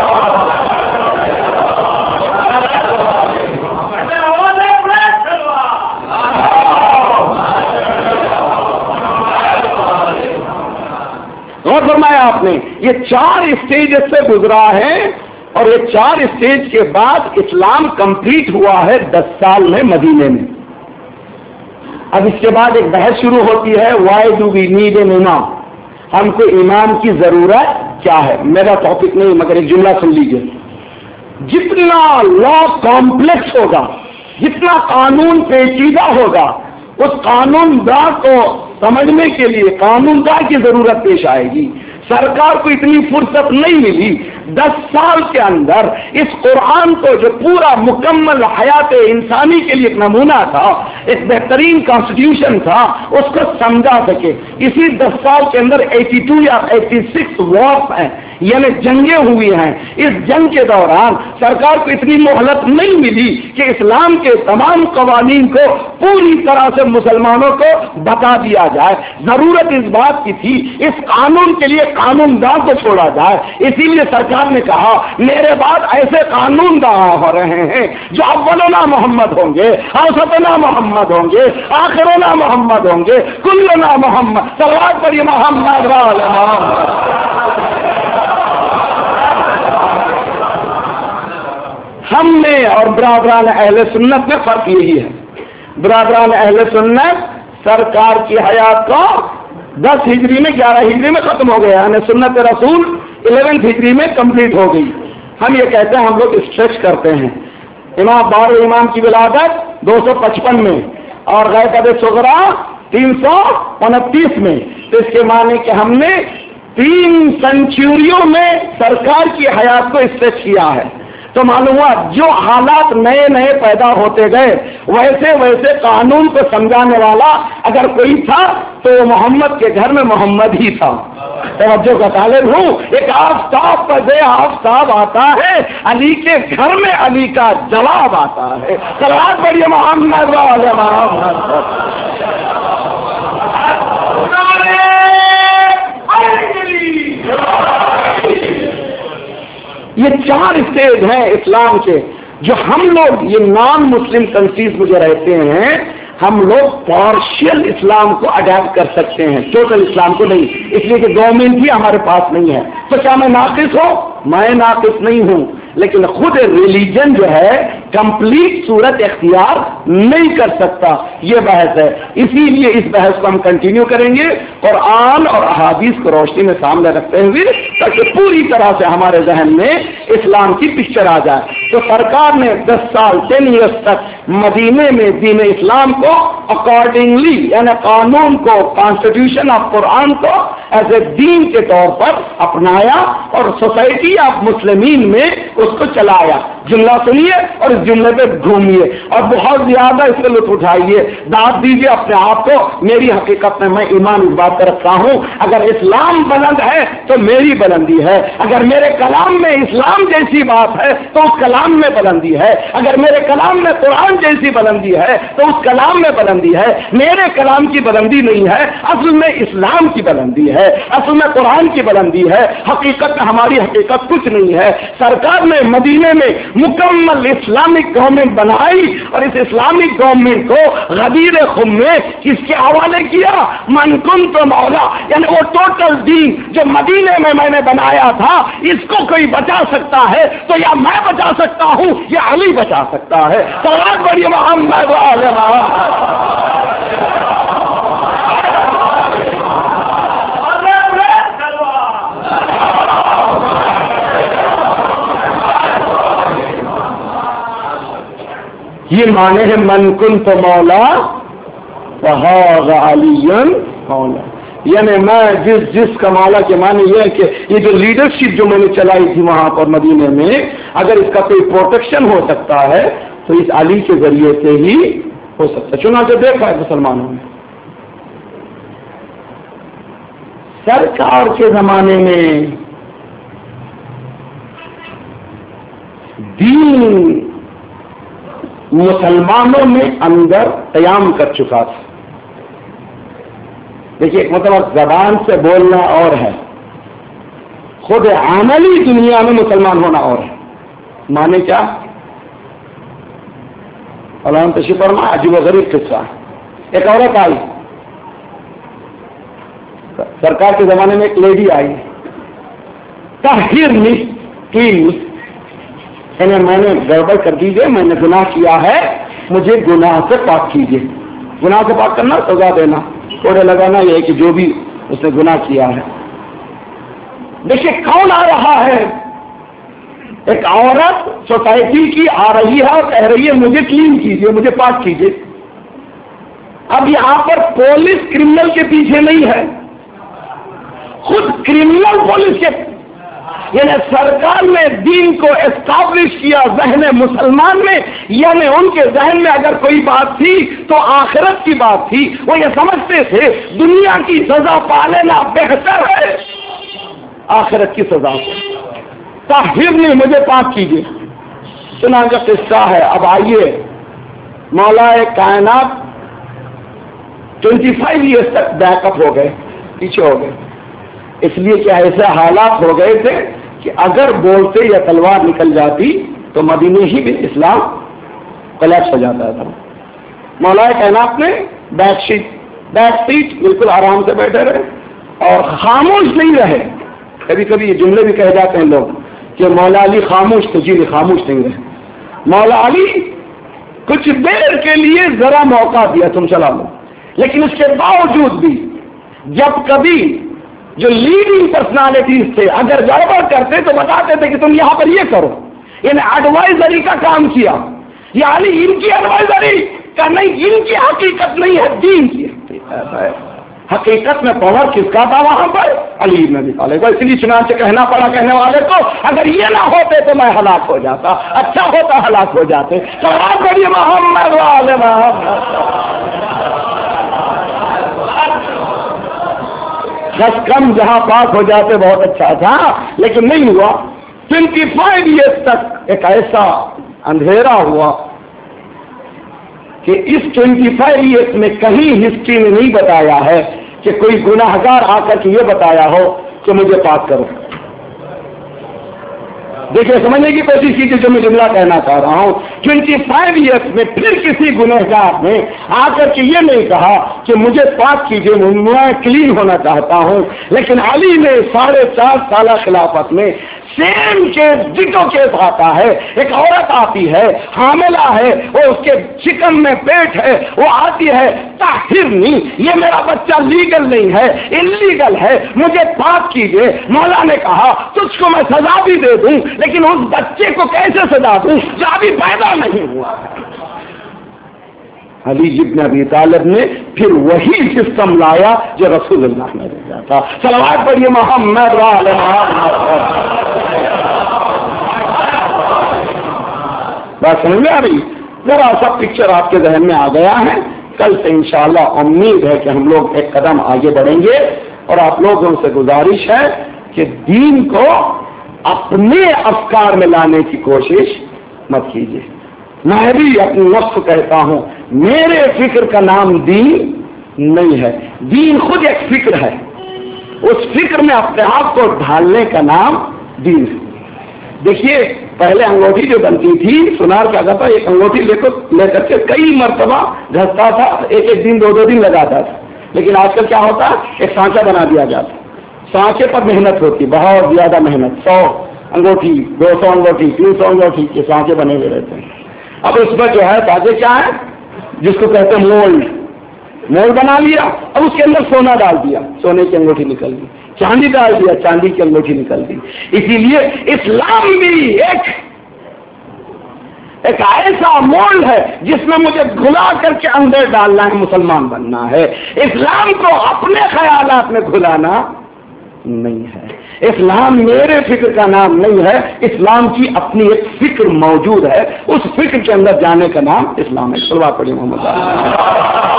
غور فرمایا آپ نے، یہ 4 اسٹیج سے گزرا ہے، اور یہ 4 اسٹیج کے بعد اسلام کمپلیٹ ہوا ہے 10 سال میں مدینے میں۔ اب اس کے بعد ایک بحث شروع ہوتی ہے، why do we need an imam? ہم کو امام کی ضرورت کیا ہے؟ میرا ٹاپک نہیں، مگر ایک جملہ سن لیجیے۔ جتنا لا کمپلیکس ہوگا، جتنا قانون پیچیدہ ہوگا، اس قانون داں کو سمجھنے کے لیے قانون داں کی ضرورت پیش آئے گی۔ سرکار کو اتنی فرصت نہیں ملی 10 سال کے اندر اس قرآن کو، جو پورا مکمل حیات انسانی کے لیے ایک نمونہ تھا، ایک بہترین کانسٹیٹیوشن تھا، اس کو سمجھا سکے۔ اسی 10 سال کے اندر 82 یا 86 وارز ہیں، یعنی جنگیں ہوئی ہیں۔ اس جنگ کے دوران سرکار کو اتنی مہلت نہیں ملی کہ اسلام کے تمام قوانین کو پوری طرح سے مسلمانوں کو بتا دیا جائے۔ ضرورت اس بات کی تھی اس قانون کے لیے قانون داں کو چھوڑا جائے۔ اسی لیے سرکار نے کہا میرے بعد ایسے قانون داں ہو رہے ہیں جو اولنا محمد ہوں گے، اوسطنا محمد ہوں گے، آخرنا محمد ہوں گے، کلنا محمد۔ صلوات پڑھیے محمد وعلی محمد۔ ہم نے اور برادران اہل سنت میں فرق یہی ہے، برادران اہل سنت سرکار کی حیات کو 10 ہجری میں 11 ہجری میں ختم ہو گیا، یعنی سنت رسول 11 ہجری میں کمپلیٹ ہو گئی۔ ہم یہ کہتے ہیں، ہم لوگ اسٹریچ کرتے ہیں، امام بار امام کی ولادت 255 میں اور غیبت صغرا 329 میں، تو اس کے معنی کہ ہم نے 3 سنچریوں میں سرکار کی حیات کو اسٹریچ کیا ہے۔ تو معلوم ہوا جو حالات نئے نئے پیدا ہوتے گئے، ویسے ویسے قانون کو سمجھانے والا اگر کوئی تھا تو وہ محمد کے گھر میں محمد ہی تھا۔ توجہ کا طالب ہوں، ایک آفتاب پر سے آفتاب آتا ہے، علی کے گھر میں علی کا جواب آتا ہے۔ صلوات پڑھیے محمد وعلی محمد۔ یہ 4 اسٹیج ہیں اسلام کے، جو ہم لوگ یہ نان مسلم کنٹریز میں جو رہتے ہیں، ہم لوگ پارشل اسلام کو اڈاپٹ کر سکتے ہیں، ٹوٹل اسلام کو نہیں، اس لیے کہ گورنمنٹ بھی ہمارے پاس نہیں ہے۔ تو کیا میں ناقص ہوں؟ میں ناقص نہیں ہوں، لیکن خود ریلیجن جو ہے کمپلیٹ صورت اختیار نہیں کر سکتا، یہ بحث ہے۔ اسی لیے اس بحث کو ہم کنٹینیو کریں گے قرآن اور احادیث کو روشنی میں سامنے رکھتے ہوئے، تاکہ پوری طرح سے ہمارے ذہن میں اسلام کی پکچر آ جائے۔ تو سرکار نے 10 سال 10 ایئرس تک مدینے میں دین اسلام کو اکارڈنگلی، یعنی قانون کو، کانسٹیٹیوشن آف قرآن کو ایز اے دین کے طور پر اپنایا اور سوسائٹی آف مسلمین میں اس کو چلایا۔ جملہ سنیے اور اس جملے پہ گھومیے اور بہت زیادہ اس سے لطف اٹھائیے، داد دیجیے اپنے آپ کو، میری حقیقت میں ایمان اس بات پر رکھتا ہوں اگر اسلام بلند ہے تو میری بلندی ہے، اگر میرے کلام میں اسلام جیسی بات ہے تو اس کلام میں بلندی ہے، اگر میرے کلام میں قرآن جیسی بلندی ہے تو اس کلام میں بلندی ہے۔ میرے کلام کی بلندی نہیں ہے، اصل میں اسلام کی بلندی ہے، اصل میں قرآن کی بلندی ہے، حقیقت میں ہماری حقیقت کچھ نہیں ہے۔ سرکار نے مدینے میں مکمل اسلامک گورنمنٹ بنائی اور اس اسلامک گورنمنٹ کو غدیر خم میں کس کے حوالے کیا؟ من کنت مولا، یعنی وہ ٹوٹل دین جو مدینے میں نے بنایا تھا، اس کو کوئی بچا سکتا ہے تو یا میں بچا سکتا ہوں یا علی بچا سکتا ہے۔ صلوات پڑھیے محمد وعلی محمد۔ یہ معنی ہے من کنت مولا فہذا علی مولا، یعنی میں جس کا مولا کے معنی یہ ہے کہ یہ جو لیڈرشپ جو میں نے چلائی تھی وہاں پر مدینے میں، اگر اس کا کوئی پروٹیکشن ہو سکتا ہے تو اس علی کے ذریعے سے ہی ہو سکتا ہے۔ چنانچہ دیکھا ہے مسلمانوں نے سرکار کے زمانے میں دین مسلمانوں میں اندر قیام کر چکا تھا۔ دیکھیے ایک مطلب زبان سے بولنا اور ہے، خود عملی دنیا میں مسلمان ہونا اور ہے۔ مانے کیا؟ علامہ تشریف فرما، عجیب و غریب قصہ، ایک عورت آئی سرکار کے زمانے میں، ایک لیڈی آئی، طہرنی پلیز، یعنی میں نے گڑبڑ کر دیجیے، میں نے گناہ کیا ہے، مجھے گناہ سے پاک کیجیے۔ گناہ سے پاک کرنا سزا دینا، کوڑے لگانا، یہ ہے کہ جو بھی اس نے گناہ کیا ہے۔ دیکھیے کون آ رہا ہے؟ ایک عورت سوسائٹی کی آ رہی ہے اور کہہ رہی ہے مجھے کلین کیجیے، مجھے پاک کیجیے۔ اب یہاں پر پولیس کرمنل کے پیچھے نہیں ہے، خود کرمنل پولیس کے، یعنی سرکار نے دین کو اسٹیبلش کیا ذہن مسلمان میں، یعنی ان کے ذہن میں اگر کوئی بات تھی تو آخرت کی بات تھی۔ وہ یہ سمجھتے تھے دنیا کی سزا پا لینا بہتر ہے آخرت کی سزا سے۔ طہرنی، مجھے پاک کیجیے۔ چنانچہ قصہ ہے۔ اب آئیے، مولا کائنات 25 ایئرس تک بیک اپ ہو گئے، پیچھے ہو گئے، اس لیے کہ ایسے حالات ہو گئے تھے کہ اگر بولتے یا تلوار نکل جاتی تو مدینے ہی بھی اسلام کلیپس ہو جاتا تھا۔ مولا کائنات نے بیک سیٹ بالکل آرام سے بیٹھے رہے اور خاموش نہیں رہے۔ کبھی کبھی یہ جملے بھی کہہ جاتے ہیں لوگ کہ مولا علی خاموش تھے، جی خاموش نہیں رہے۔ مولا علی کچھ دیر کے لیے ذرا موقع دیا تم چلا لو، لیکن اس کے باوجود بھی جب کبھی جو لیڈنگ پرسنالٹیز تھے اگر گڑبڑ کرتے تو بتاتے تھے کہ تم یہاں پر یہ کرو، یعنی ایڈوائزری کا کام کیا۔ یعنی ان کی ایڈوائزری کا نہیں، ان کی حقیقت نہیں ہے، دین کی حقیقت میں پاور کس کا تھا وہاں پر؟ علی بن ابی طالب۔ اس لیے چنانچہ کہنا پڑا کہنے والے کو اگر یہ نہ ہوتے تو میں ہلاک ہو جاتا، اچھا ہوتا ہلاک ہو جاتے۔ صلوات پڑھیے محمد وعلی محمد۔ بس کم جہاں پاک ہو جاتے بہت اچھا تھا، لیکن نہیں ہوا۔ 25 ایئرس تک ایک ایسا اندھیرا ہوا کہ اس 25 ایئرس میں کہیں ہسٹری میں نہیں بتایا ہے کہ کوئی گناہگار آ کر کے یہ بتایا ہو کہ مجھے پاک کرو۔ دیکھیے سمجھنے کی کوشش کیجیے جو میں جملہ کہنا چاہ رہا ہوں۔ 25 ایئرس میں پھر کسی گنہگار نے آ کر کے یہ نہیں کہا کہ مجھے پاک کیجیے، میں کلین ہونا چاہتا ہوں، لیکن علی نے 4.5 سالہ خلافت میں سیم کیس ڈٹو کیس آتا ہے۔ ایک عورت آتی ہے، حاملہ ہے، وہ اس کے چکن میں پیٹ ہے، وہ آتی ہے طاہرنی، یہ میرا بچہ لیگل نہیں ہے، انلیگل ہے، مجھے پاک کیجیے۔ مولا نے کہا تجھ کو میں سزا بھی دے دوں، لیکن اس بچے کو کیسے سزا دوں جو ابھی پیدا نہیں ہوا۔ علی ابن ابی طالب نے پھر وہی سسٹم لایا جو رسول اللہ نے دیا تھا۔ صلوات پڑھیے محمد وعلی محمد۔ बात समझ में आ रही? जरा सा पिक्चर आपके जहन में आ गया है। कल से इंशाअल्लाह उम्मीद है कि हम लोग एक कदम आगे बढ़ेंगे। और आप लोगों से गुजारिश है कि दीन को अपने अफकार में लाने की कोशिश मत कीजिए। मैं भी अपनी नफ्स को कहता हूं, मेरे फिक्र का नाम दीन नहीं है, दीन खुद एक फिक्र है। उस फिक्र में अपने आप को ढालने का नाम दीन है। देखिए, पहले अंगूठी जो बनती थी, सुनार क्या करता, एक अंगूठी लेकर के कई मरतबा घसता था, एक एक दिन 2-2 दिन लगाता था। लेकिन आजकल क्या होता है, एक सांचा बना दिया जाता, सांचे पर मेहनत होती, बहुत ज्यादा मेहनत, 100 अंगूठी, 200 अंगूठी, 300 अंगूठी के सांचे बने हुए रहते हैं। अब उसमें जो है सांचे क्या है, जिसको कहते हैं मोल्ड बना लिया। अब उसके अंदर सोना डाल दिया, सोने की अंगूठी निकल गई, चांदी डाल दिया, चांदी की अंगूठी निकल गई। इसीलिए इस्लाम भी एक ऐसा मोल्ड है जिसमें मुझे घुला करके अंदर डालना है, मुसलमान बनना है। इस्लाम को अपने ख्यालात में घुलाना नहीं है। इस्लाम मेरे फिक्र का नाम नहीं है, इस्लाम की अपनी एक फिक्र मौजूद है, उस फिक्र के अंदर जाने का नाम इस्लाम है। सल्लल्लाहु अलैहि मोहम्मद।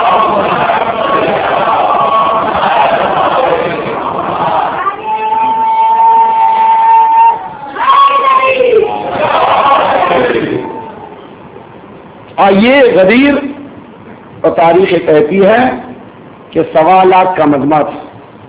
और ये गदीर और तारीख कहती है कि 1.25 लाख का मजमा था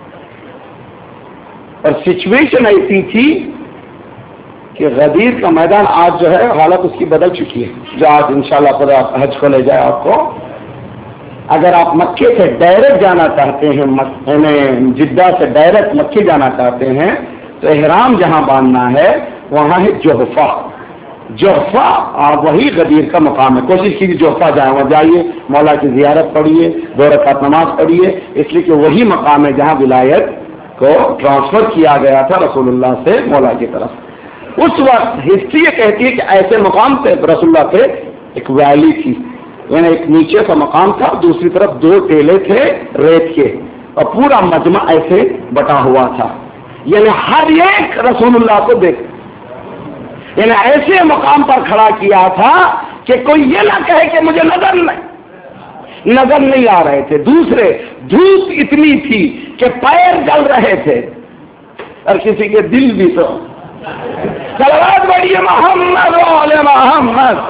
और सिचुएशन ऐसी थी कि गदीर का मैदान आज जो है हालत उसकी बदल चुकी है। जो आज इंशाल्लाह पर आप हज को ले जाए, आपको अगर आप मक्के से डायरेक्ट जाना चाहते हैं, जिद्दा से डायरेक्ट मक्के जाना चाहते हैं, तो एहराम जहां बांधना है वहां है जोहफा। जोहफा वही गदीर का मकाम है। कोशिश कीजिए जोहफा जाए, वहां जाइए, मौला की जियारत पढ़िए, 2 रकात नमाज पढ़िए, इसलिए कि वही मकाम है जहां विलायत को ट्रांसफर किया गया था रसूलुल्लाह से मौला की तरफ। उस वक्त हिस्ट्री कहती है कि ऐसे मकाम पे रसूलुल्लाह पे एक वैली थी, यानी एक नीचे का मकाम था, दूसरी तरफ 2 टेले थे रेत के, और पूरा मजमा ऐसे बटा हुआ था, यानी हर एक रसूलुल्लाह को देख, यानी ऐसे मकाम पर खड़ा किया था कि कोई ये ना कहे कि मुझे नजर नहीं आ रहे थे। दूसरे, धूप इतनी थी कि पैर जल रहे थे और किसी के दिल भी तो सलवात बढ़िए मोहम्मद वाले मोहम्मद,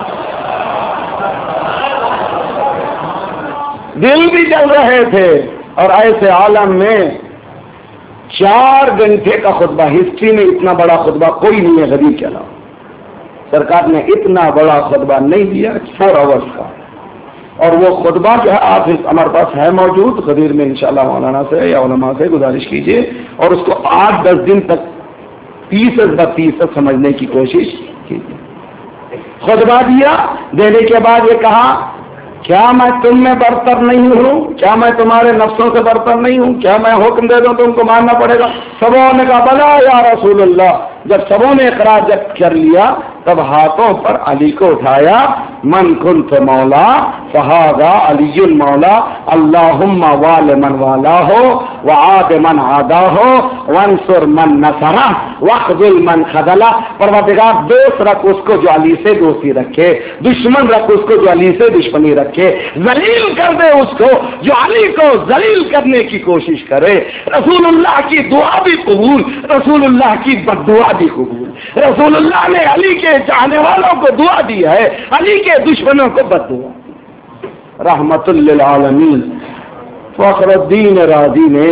दिल भी जल रहे थे। और ऐसे आलम में 4 घंटे का खुतबा, हिस्ट्री में इतना बड़ा खुतबा कोई नहीं है गदीर के अलावा। सरकार ने इतना बड़ा खुतबा नहीं दिया, 4 आवर्स का। और वो खुतबा जो है आप हमारे पास है मौजूद गदीर में, इंशाल्लाह मौलाना से या उलमा से गुजारिश कीजिए और उसको 8-10 दिन तक 30% समझने की कोशिश कीजिए। खुतबा दिया, देने के बाद ये कहा, क्या मैं तुम में बरतर नहीं हूं? क्या मैं तुम्हारे नफ्सों से बरतर नहीं हूं? क्या मैं हुक्म दे दूं तुमको मानना पड़ेगा? सबों ने कहा बला या रसूलुल्लाह। जब सबों ने इकरार जब कर लिया, तब हाथों पर अली को उठाया, मन कुंत मौला फहादा अलीयुल मौला, अल्लाहुम्मा वाल मन वाला हो व आद मन आदा हो वंसुर मन नसरा वख्जुल मन खदला। परवरदिगार, दोस्त रख उसको जो अली से दोस्ती रखे, दुश्मन रख उसको जो अली से दुश्मनी रखे, जलील कर दे उसको जो अली को जलील करने की कोशिश करे। रसूलुल्लाह की दुआ भी कबूल, रसूलुल्लाह की बद्दुआ भी कबूल। रसूलुल्लाह ने अली के चाहने वालों को दुआ दी है, अली के दुश्मनों को बद्दुआ। रहमतुल लिल आलमीन फखरुद्दीन राजी ने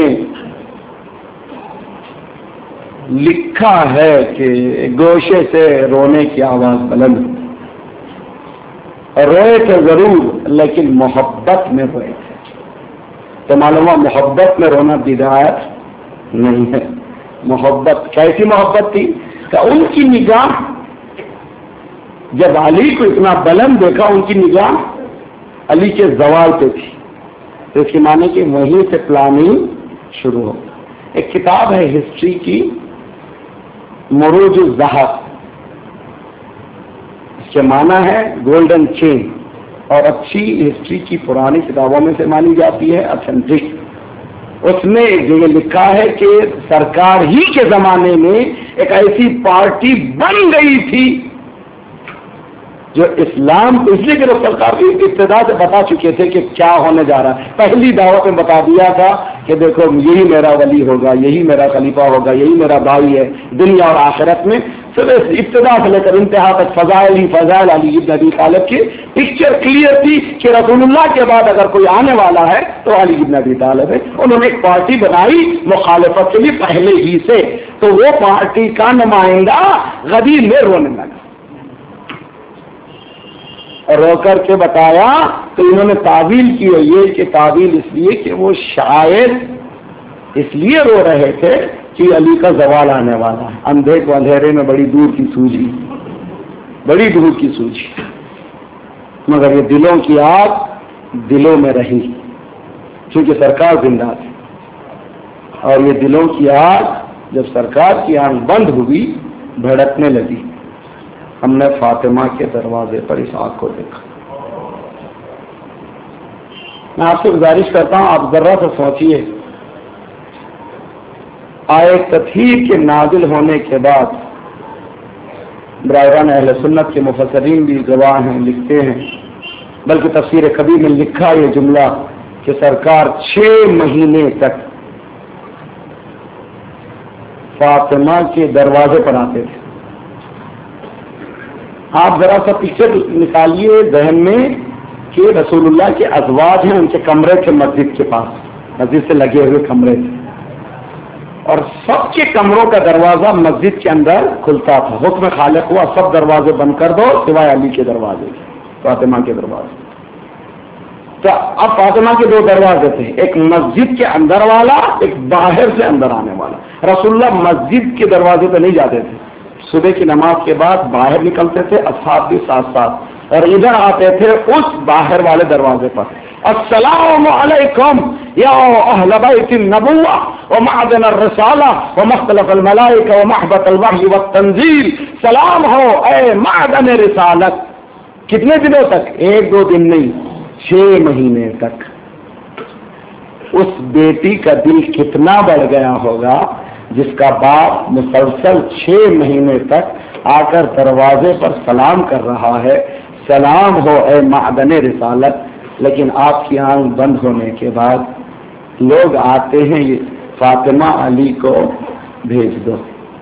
लिखा है कि गोशे से रोने की आवाज बुलंद, रोए थे जरूर लेकिन मोहब्बत में रोए थे। तो मालूम हुआ मोहब्बत में रोना बिदअत नहीं है। मोहब्बत कैसी मोहब्बत थी कि उनकी निगाह, जब अली को इतना बुलंद देखा, उनकी निगाह अली के जवाल पे थी। तो इसके माने कि वहीं से प्लानिंग शुरू हो। एक किताब है हिस्ट्री की, मुरूजुल ज़हब, इसके माना है गोल्डन चेन, और अच्छी हिस्ट्री की पुरानी किताबों में से मानी जाती है ऑथेंटिक। उसमें एक जगह लिखा है कि सरकार ही के जमाने में एक ऐसी पार्टी बन गई थी جو اسلام کو اس لیے کہ رسول سرکار کی ابتدا سے بتا چکے تھے کہ کیا ہونے جا رہا ہے. پہلی دعوت میں بتا دیا تھا کہ دیکھو یہی میرا ولی ہوگا, یہی میرا خلیفہ ہوگا, یہی میرا بھائی ہے دنیا اور آخرت میں. صرف ابتدا سے لے کر انتہا تک فضائل ہی فضائل علی بن ابی طالب کی پکچر کلیئر تھی کہ رسول اللہ کے بعد اگر کوئی آنے والا ہے تو علی بن ابی طالب ہے. انہوں نے ایک پارٹی بنائی مخالفت کے لیے پہلے ہی سے, تو وہ پارٹی کا نمائندہ غدیر میں رونے لگا اور رو کر کے بتایا. تو انہوں نے تعویل کی ہے یہ کہ تعویل اس لیے کہ وہ شاید اس لیے رو رہے تھے کہ علی کا زوال آنے والا ہے. اندھے کو اندھیرے میں بڑی دور کی سوجی, بڑی دور کی سوجی, مگر یہ دلوں کی آگ دلوں میں رہی کیونکہ سرکار زندہ تھی. اور یہ دلوں کی آگ جب سرکار کی آنکھ بند ہوئی بھڑکنے لگی. ہم نے فاطمہ کے دروازے پر اس آگ کو دیکھا. میں آپ سے گزارش کرتا ہوں آپ ذرا سا سوچیے, آیت تطہیر کے نازل ہونے کے بعد برادران اہل سنت کے مفسرین بھی گواہ ہیں, لکھتے ہیں, بلکہ تفسیر کبیر میں لکھا یہ جملہ کہ سرکار 6 مہینے تک فاطمہ کے دروازے پر آتے تھے. آپ ذرا سا پکچر نکالیے ذہن میں کہ رسول اللہ کے ازواج ہیں, ان کے کمرے تھے مسجد کے پاس, مسجد سے لگے ہوئے کمرے تھے, اور سب کے کمروں کا دروازہ مسجد کے اندر کھلتا تھا. حکم خالق ہوا سب دروازے بند کر دو سوائے علی کے دروازے, فاطمہ کے دروازے. تو اب فاطمہ کے 2 دروازے تھے, ایک مسجد کے اندر والا, ایک باہر سے اندر آنے والا. رسول اللہ مسجد کے دروازے پہ نہیں جاتے تھے, صبح کی نماز کے بعد باہر نکلتے تھے, اصحاب بھی ساتھ ساتھ, اور ادھر آتے تھے اس باہر والے دروازے پر. السلام علیکم یا اہل بیت النبوہ ومعدن الرسالہ ومختلف الملائکہ ومحبت الوحی والتنزیل. سلام ہو اے معدن رسالت. کتنے دنوں تک؟ 1-2 دن نہیں, 6 مہینے تک. اس بیٹی کا دل کتنا بڑھ گیا ہوگا جس کا باپ مسلسل 6 مہینے تک آ کر دروازے پر سلام کر رہا ہے, سلام ہو اے معدن رسالت. لیکن آپ کی آنکھ بند ہونے کے بعد لوگ آتے ہیں فاطمہ علی کو بھیج دو.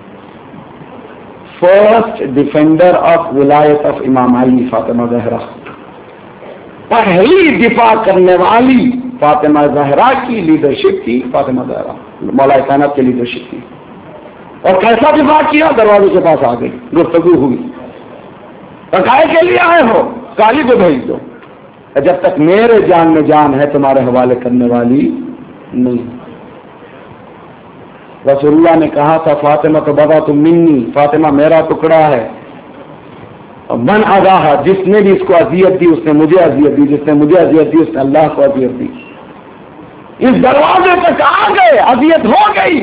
فرسٹ ڈیفینڈر آف ولایت آف امام علی فاطمہ زہرا, پہلی دفاع کرنے والی فاطمہ زہرا کی لیڈرشپ تھی. فاطمہ زہرا مولا کائنات کی لیڈرشپ تھی. اور کیسا دفاع کیا؟ دروازے کے پاس آ گئی, گفتگو ہوئی, پکائے کے لیے آئے ہو کالی کو بھیج دو, جب تک میرے جان میں جان ہے تمہارے حوالے کرنے والی نہیں. رسول اللہ نے کہا تھا فاطمہ تو بابا تم منی, فاطمہ میرا ٹکڑا ہے. من آگاہ, جس نے بھی اس کو اذیت دی اس نے مجھے اذیت دی, جس نے مجھے اذیت دی اس نے اللہ کو اذیت دی. اس دروازے تک آ گئے, اذیت ہو گئی.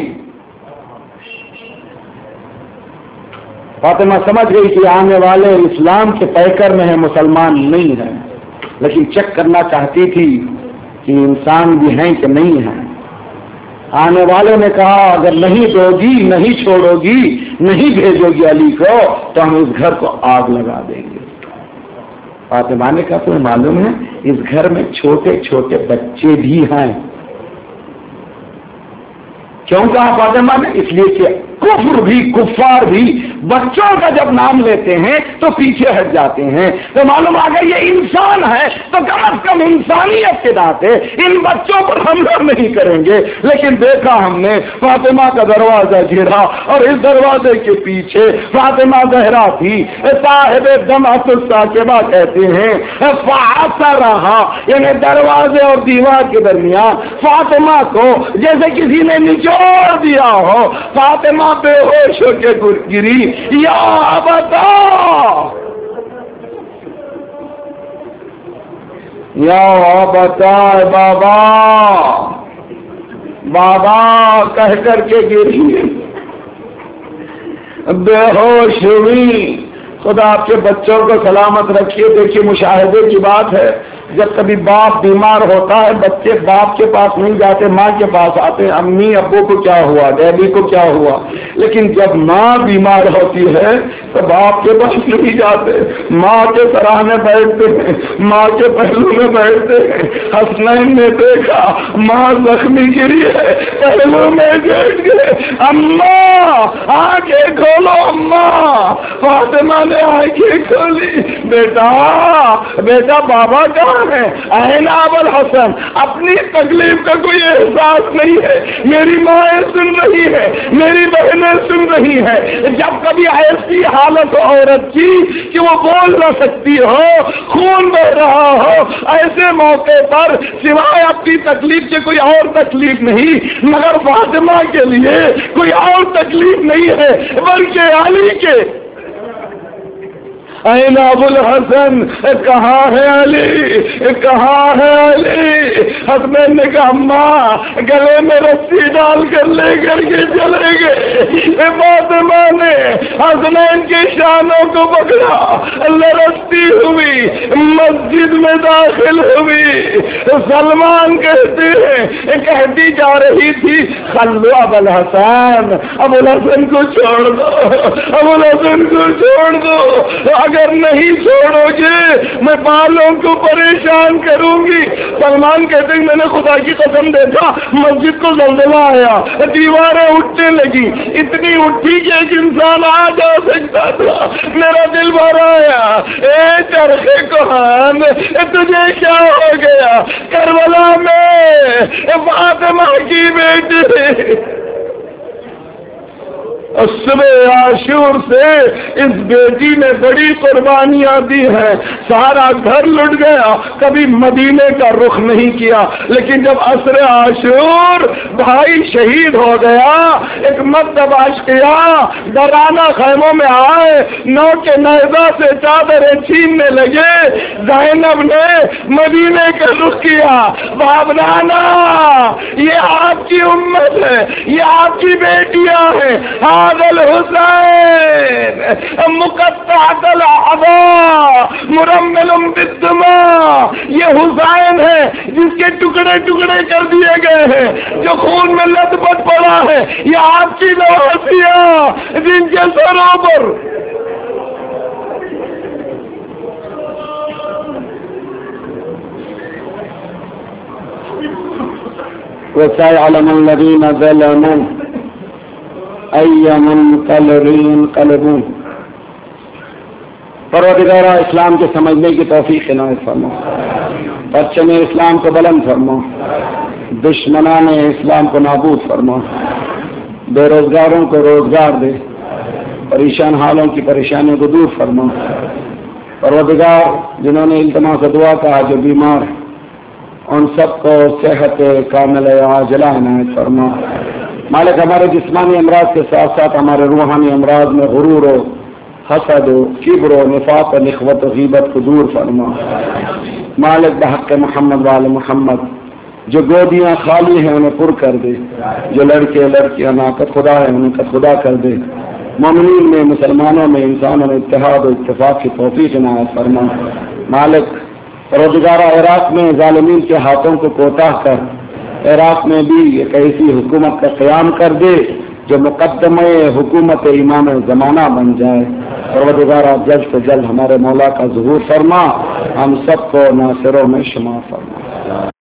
فاطمہ سمجھ گئی کہ آنے والے اسلام کے پیکر میں ہیں, مسلمان نہیں ہیں, لیکن چیک کرنا چاہتی تھی کہ انسان بھی ہیں کہ نہیں ہیں. آنے والوں نے کہا اگر نہیں دو گی, نہیں چھوڑو گی, نہیں بھیجو گی علی کو تو ہم اس گھر کو آگ لگا دیں گے. فاطمہ نے کہا تمہیں معلوم ہے اس گھر میں چھوٹے چھوٹے بچے بھی ہیں. کیوں کہا فاطمہ نے؟ اس لیے کہ کفر بھی کفار بھی بچوں کا جب نام لیتے ہیں تو پیچھے ہٹ جاتے ہیں. تو معلوم اگر یہ انسان ہے تو کم از کم انسانیت کے ناطے ان بچوں پر حملہ نہیں کریں گے. لیکن دیکھا ہم نے فاطمہ کا دروازہ گھیرا اور اس دروازے کے پیچھے فاطمہ زہرا تھی. صاحب دمعۃ الثاقبہ کہتے ہیں فاعصرها, یعنی دروازے اور دیوار کے درمیان فاطمہ کو جیسے کسی نے نچوڑ دیا ہو. فاطمہ بے ہوش ہو کے گری, یا ابتا یا ابتا, بابا بابا کہہ کر کے گری, بے ہوش ہوئی. خدا آپ کے بچوں کو سلامت رکھیے. دیکھیے مشاہدے کی بات ہے, جب کبھی باپ بیمار ہوتا ہے بچے باپ کے پاس نہیں جاتے، ماں کے پاس آتے ہیں، امی ابو کو کیا ہوا، ڈیڈی کو کیا ہوا، لیکن جب ماں بیمار ہوتی ہے تو باپ کے پاس نہیں جاتے، ماں کے سراہنے بیٹھتے ہیں، ماں کے پہلو میں بیٹھتے ہیں۔ حسنین نے دیکھا ماں زخمی گری ہے، پہلو میں بیٹھ گئے، اماں آنکھیں کھولو اماں۔ فاطمہ نے آنکھیں کھولی، بیٹا بیٹا بابا کہاں ہے؟ اے ابو الحسن، اپنی تکلیف کا کوئی احساس نہیں ہے، میری ماں سن رہی ہے، میری بہنیں سن رہی ہے۔ جب کبھی ایسی حالت ہو عورت کی کہ وہ بول نہ سکتی ہو، خون بہ رہا ہو، ایسے موقع پر سوائے اپنی تکلیف سے کوئی اور تکلیف نہیں، مگر فاطمہ کے لیے کوئی اور تکلیف نہیں ہے بلکہ علی کے این ابو الحسن، کہاں ہے علی، کہاں ہے علی؟ حسنین نے کہا اماں گلے میں رسی ڈال کر لے کر کے چلے گئے۔ فاطمہ نے حسنین کے شانوں کو پکڑا، لرزتی ہوئی مسجد میں داخل ہوئی۔ سلمان کہتی جا رہی تھی خلو ابو الحسن، ابو الحسن کو چھوڑ دو، ابو الحسن کو چھوڑ دو، اگر نہیں چھوڑو گے میں بالوں کو پریشان کروں گی۔ سلمان کہتے ہیں میں نے خدا کی قسم دیکھا مسجد کو زلزلہ آیا، دیواریں اٹھنے لگی، اتنی اٹھی کہ ایک انسان آ جا سکتا تھا، میرا دل بھر آیا۔ اے چرخے کوہان، تجھے کیا ہو گیا؟ کربلا میں فاطمہ کی بیٹی صبح عاشور سے اس بیٹی نے بڑی قربانیاں دی ہیں، سارا گھر لٹ گیا، کبھی مدینے کا رخ نہیں کیا، لیکن جب عصر عاشور بھائی شہید ہو گیا، ایک مرتبہ اشقیاء ڈرانہ خیموں میں آئے، نو کے نیزہ سے چادریں چھیننے لگے، زینب نے مدینے کا رخ کیا، بابنانا یہ آپ کی امت ہے، یہ آپ کی بیٹیاں ہیں، الحسین مقطعۃ الاعضاء مرمل بالدماء، یہ حسین ہے جس کے ٹکڑے ٹکڑے کر دیے گئے ہیں، جو خون میں لت پت پڑا ہے، یہ آپ کی نواسیاں جن کے سروں پر وَسَيَعْلَمُ الَّذِينَ ظَلَمُوا أَيَّ مُنقَلَبٍ يَنقَلِبُونَ۔ پروردگارہ اسلام کے سمجھنے کی توفیق عنایت فرما، پرچم اسلام کو بلند فرما، دشمنان اسلام کو نابود فرما، بے روزگاروں کو روزگار دے، پریشان حالوں کی پریشانیوں کو دور فرما۔ پروردگار جنہوں نے التماس دعا کہا جو بیمار ہیں ان سب کو صحت کامل عاجلہ عنایت فرما۔ مالک ہمارے جسمانی امراض کے ساتھ ساتھ ہمارے روحانی امراض میں غرور و حسد و کبر و نفاق و نخوت و غیبت کو دور فرما۔ مالک بحق محمد وآل محمد جو گودیاں خالی ہیں انہیں پر کر دے، جو لڑکے لڑکیاں ناقد خدا ہیں انہیں قد خدا کر دے، مومنین میں مسلمانوں میں انسانوں میں اتحاد و اتفاق کی توفیق عنایت فرما۔ مالک پروردگارہ عراق میں ظالمین کے ہاتھوں کو کوتاہ کر عراق میں بھی ایک ایسی حکومت کا قیام کر دے جو مقدمہ حکومت امام زمانہ بن جائے۔ پروردگارہ جلد سے جلد ہمارے مولا کا ظہور فرما، ہم سب کو ناصروں میں شمار فرما۔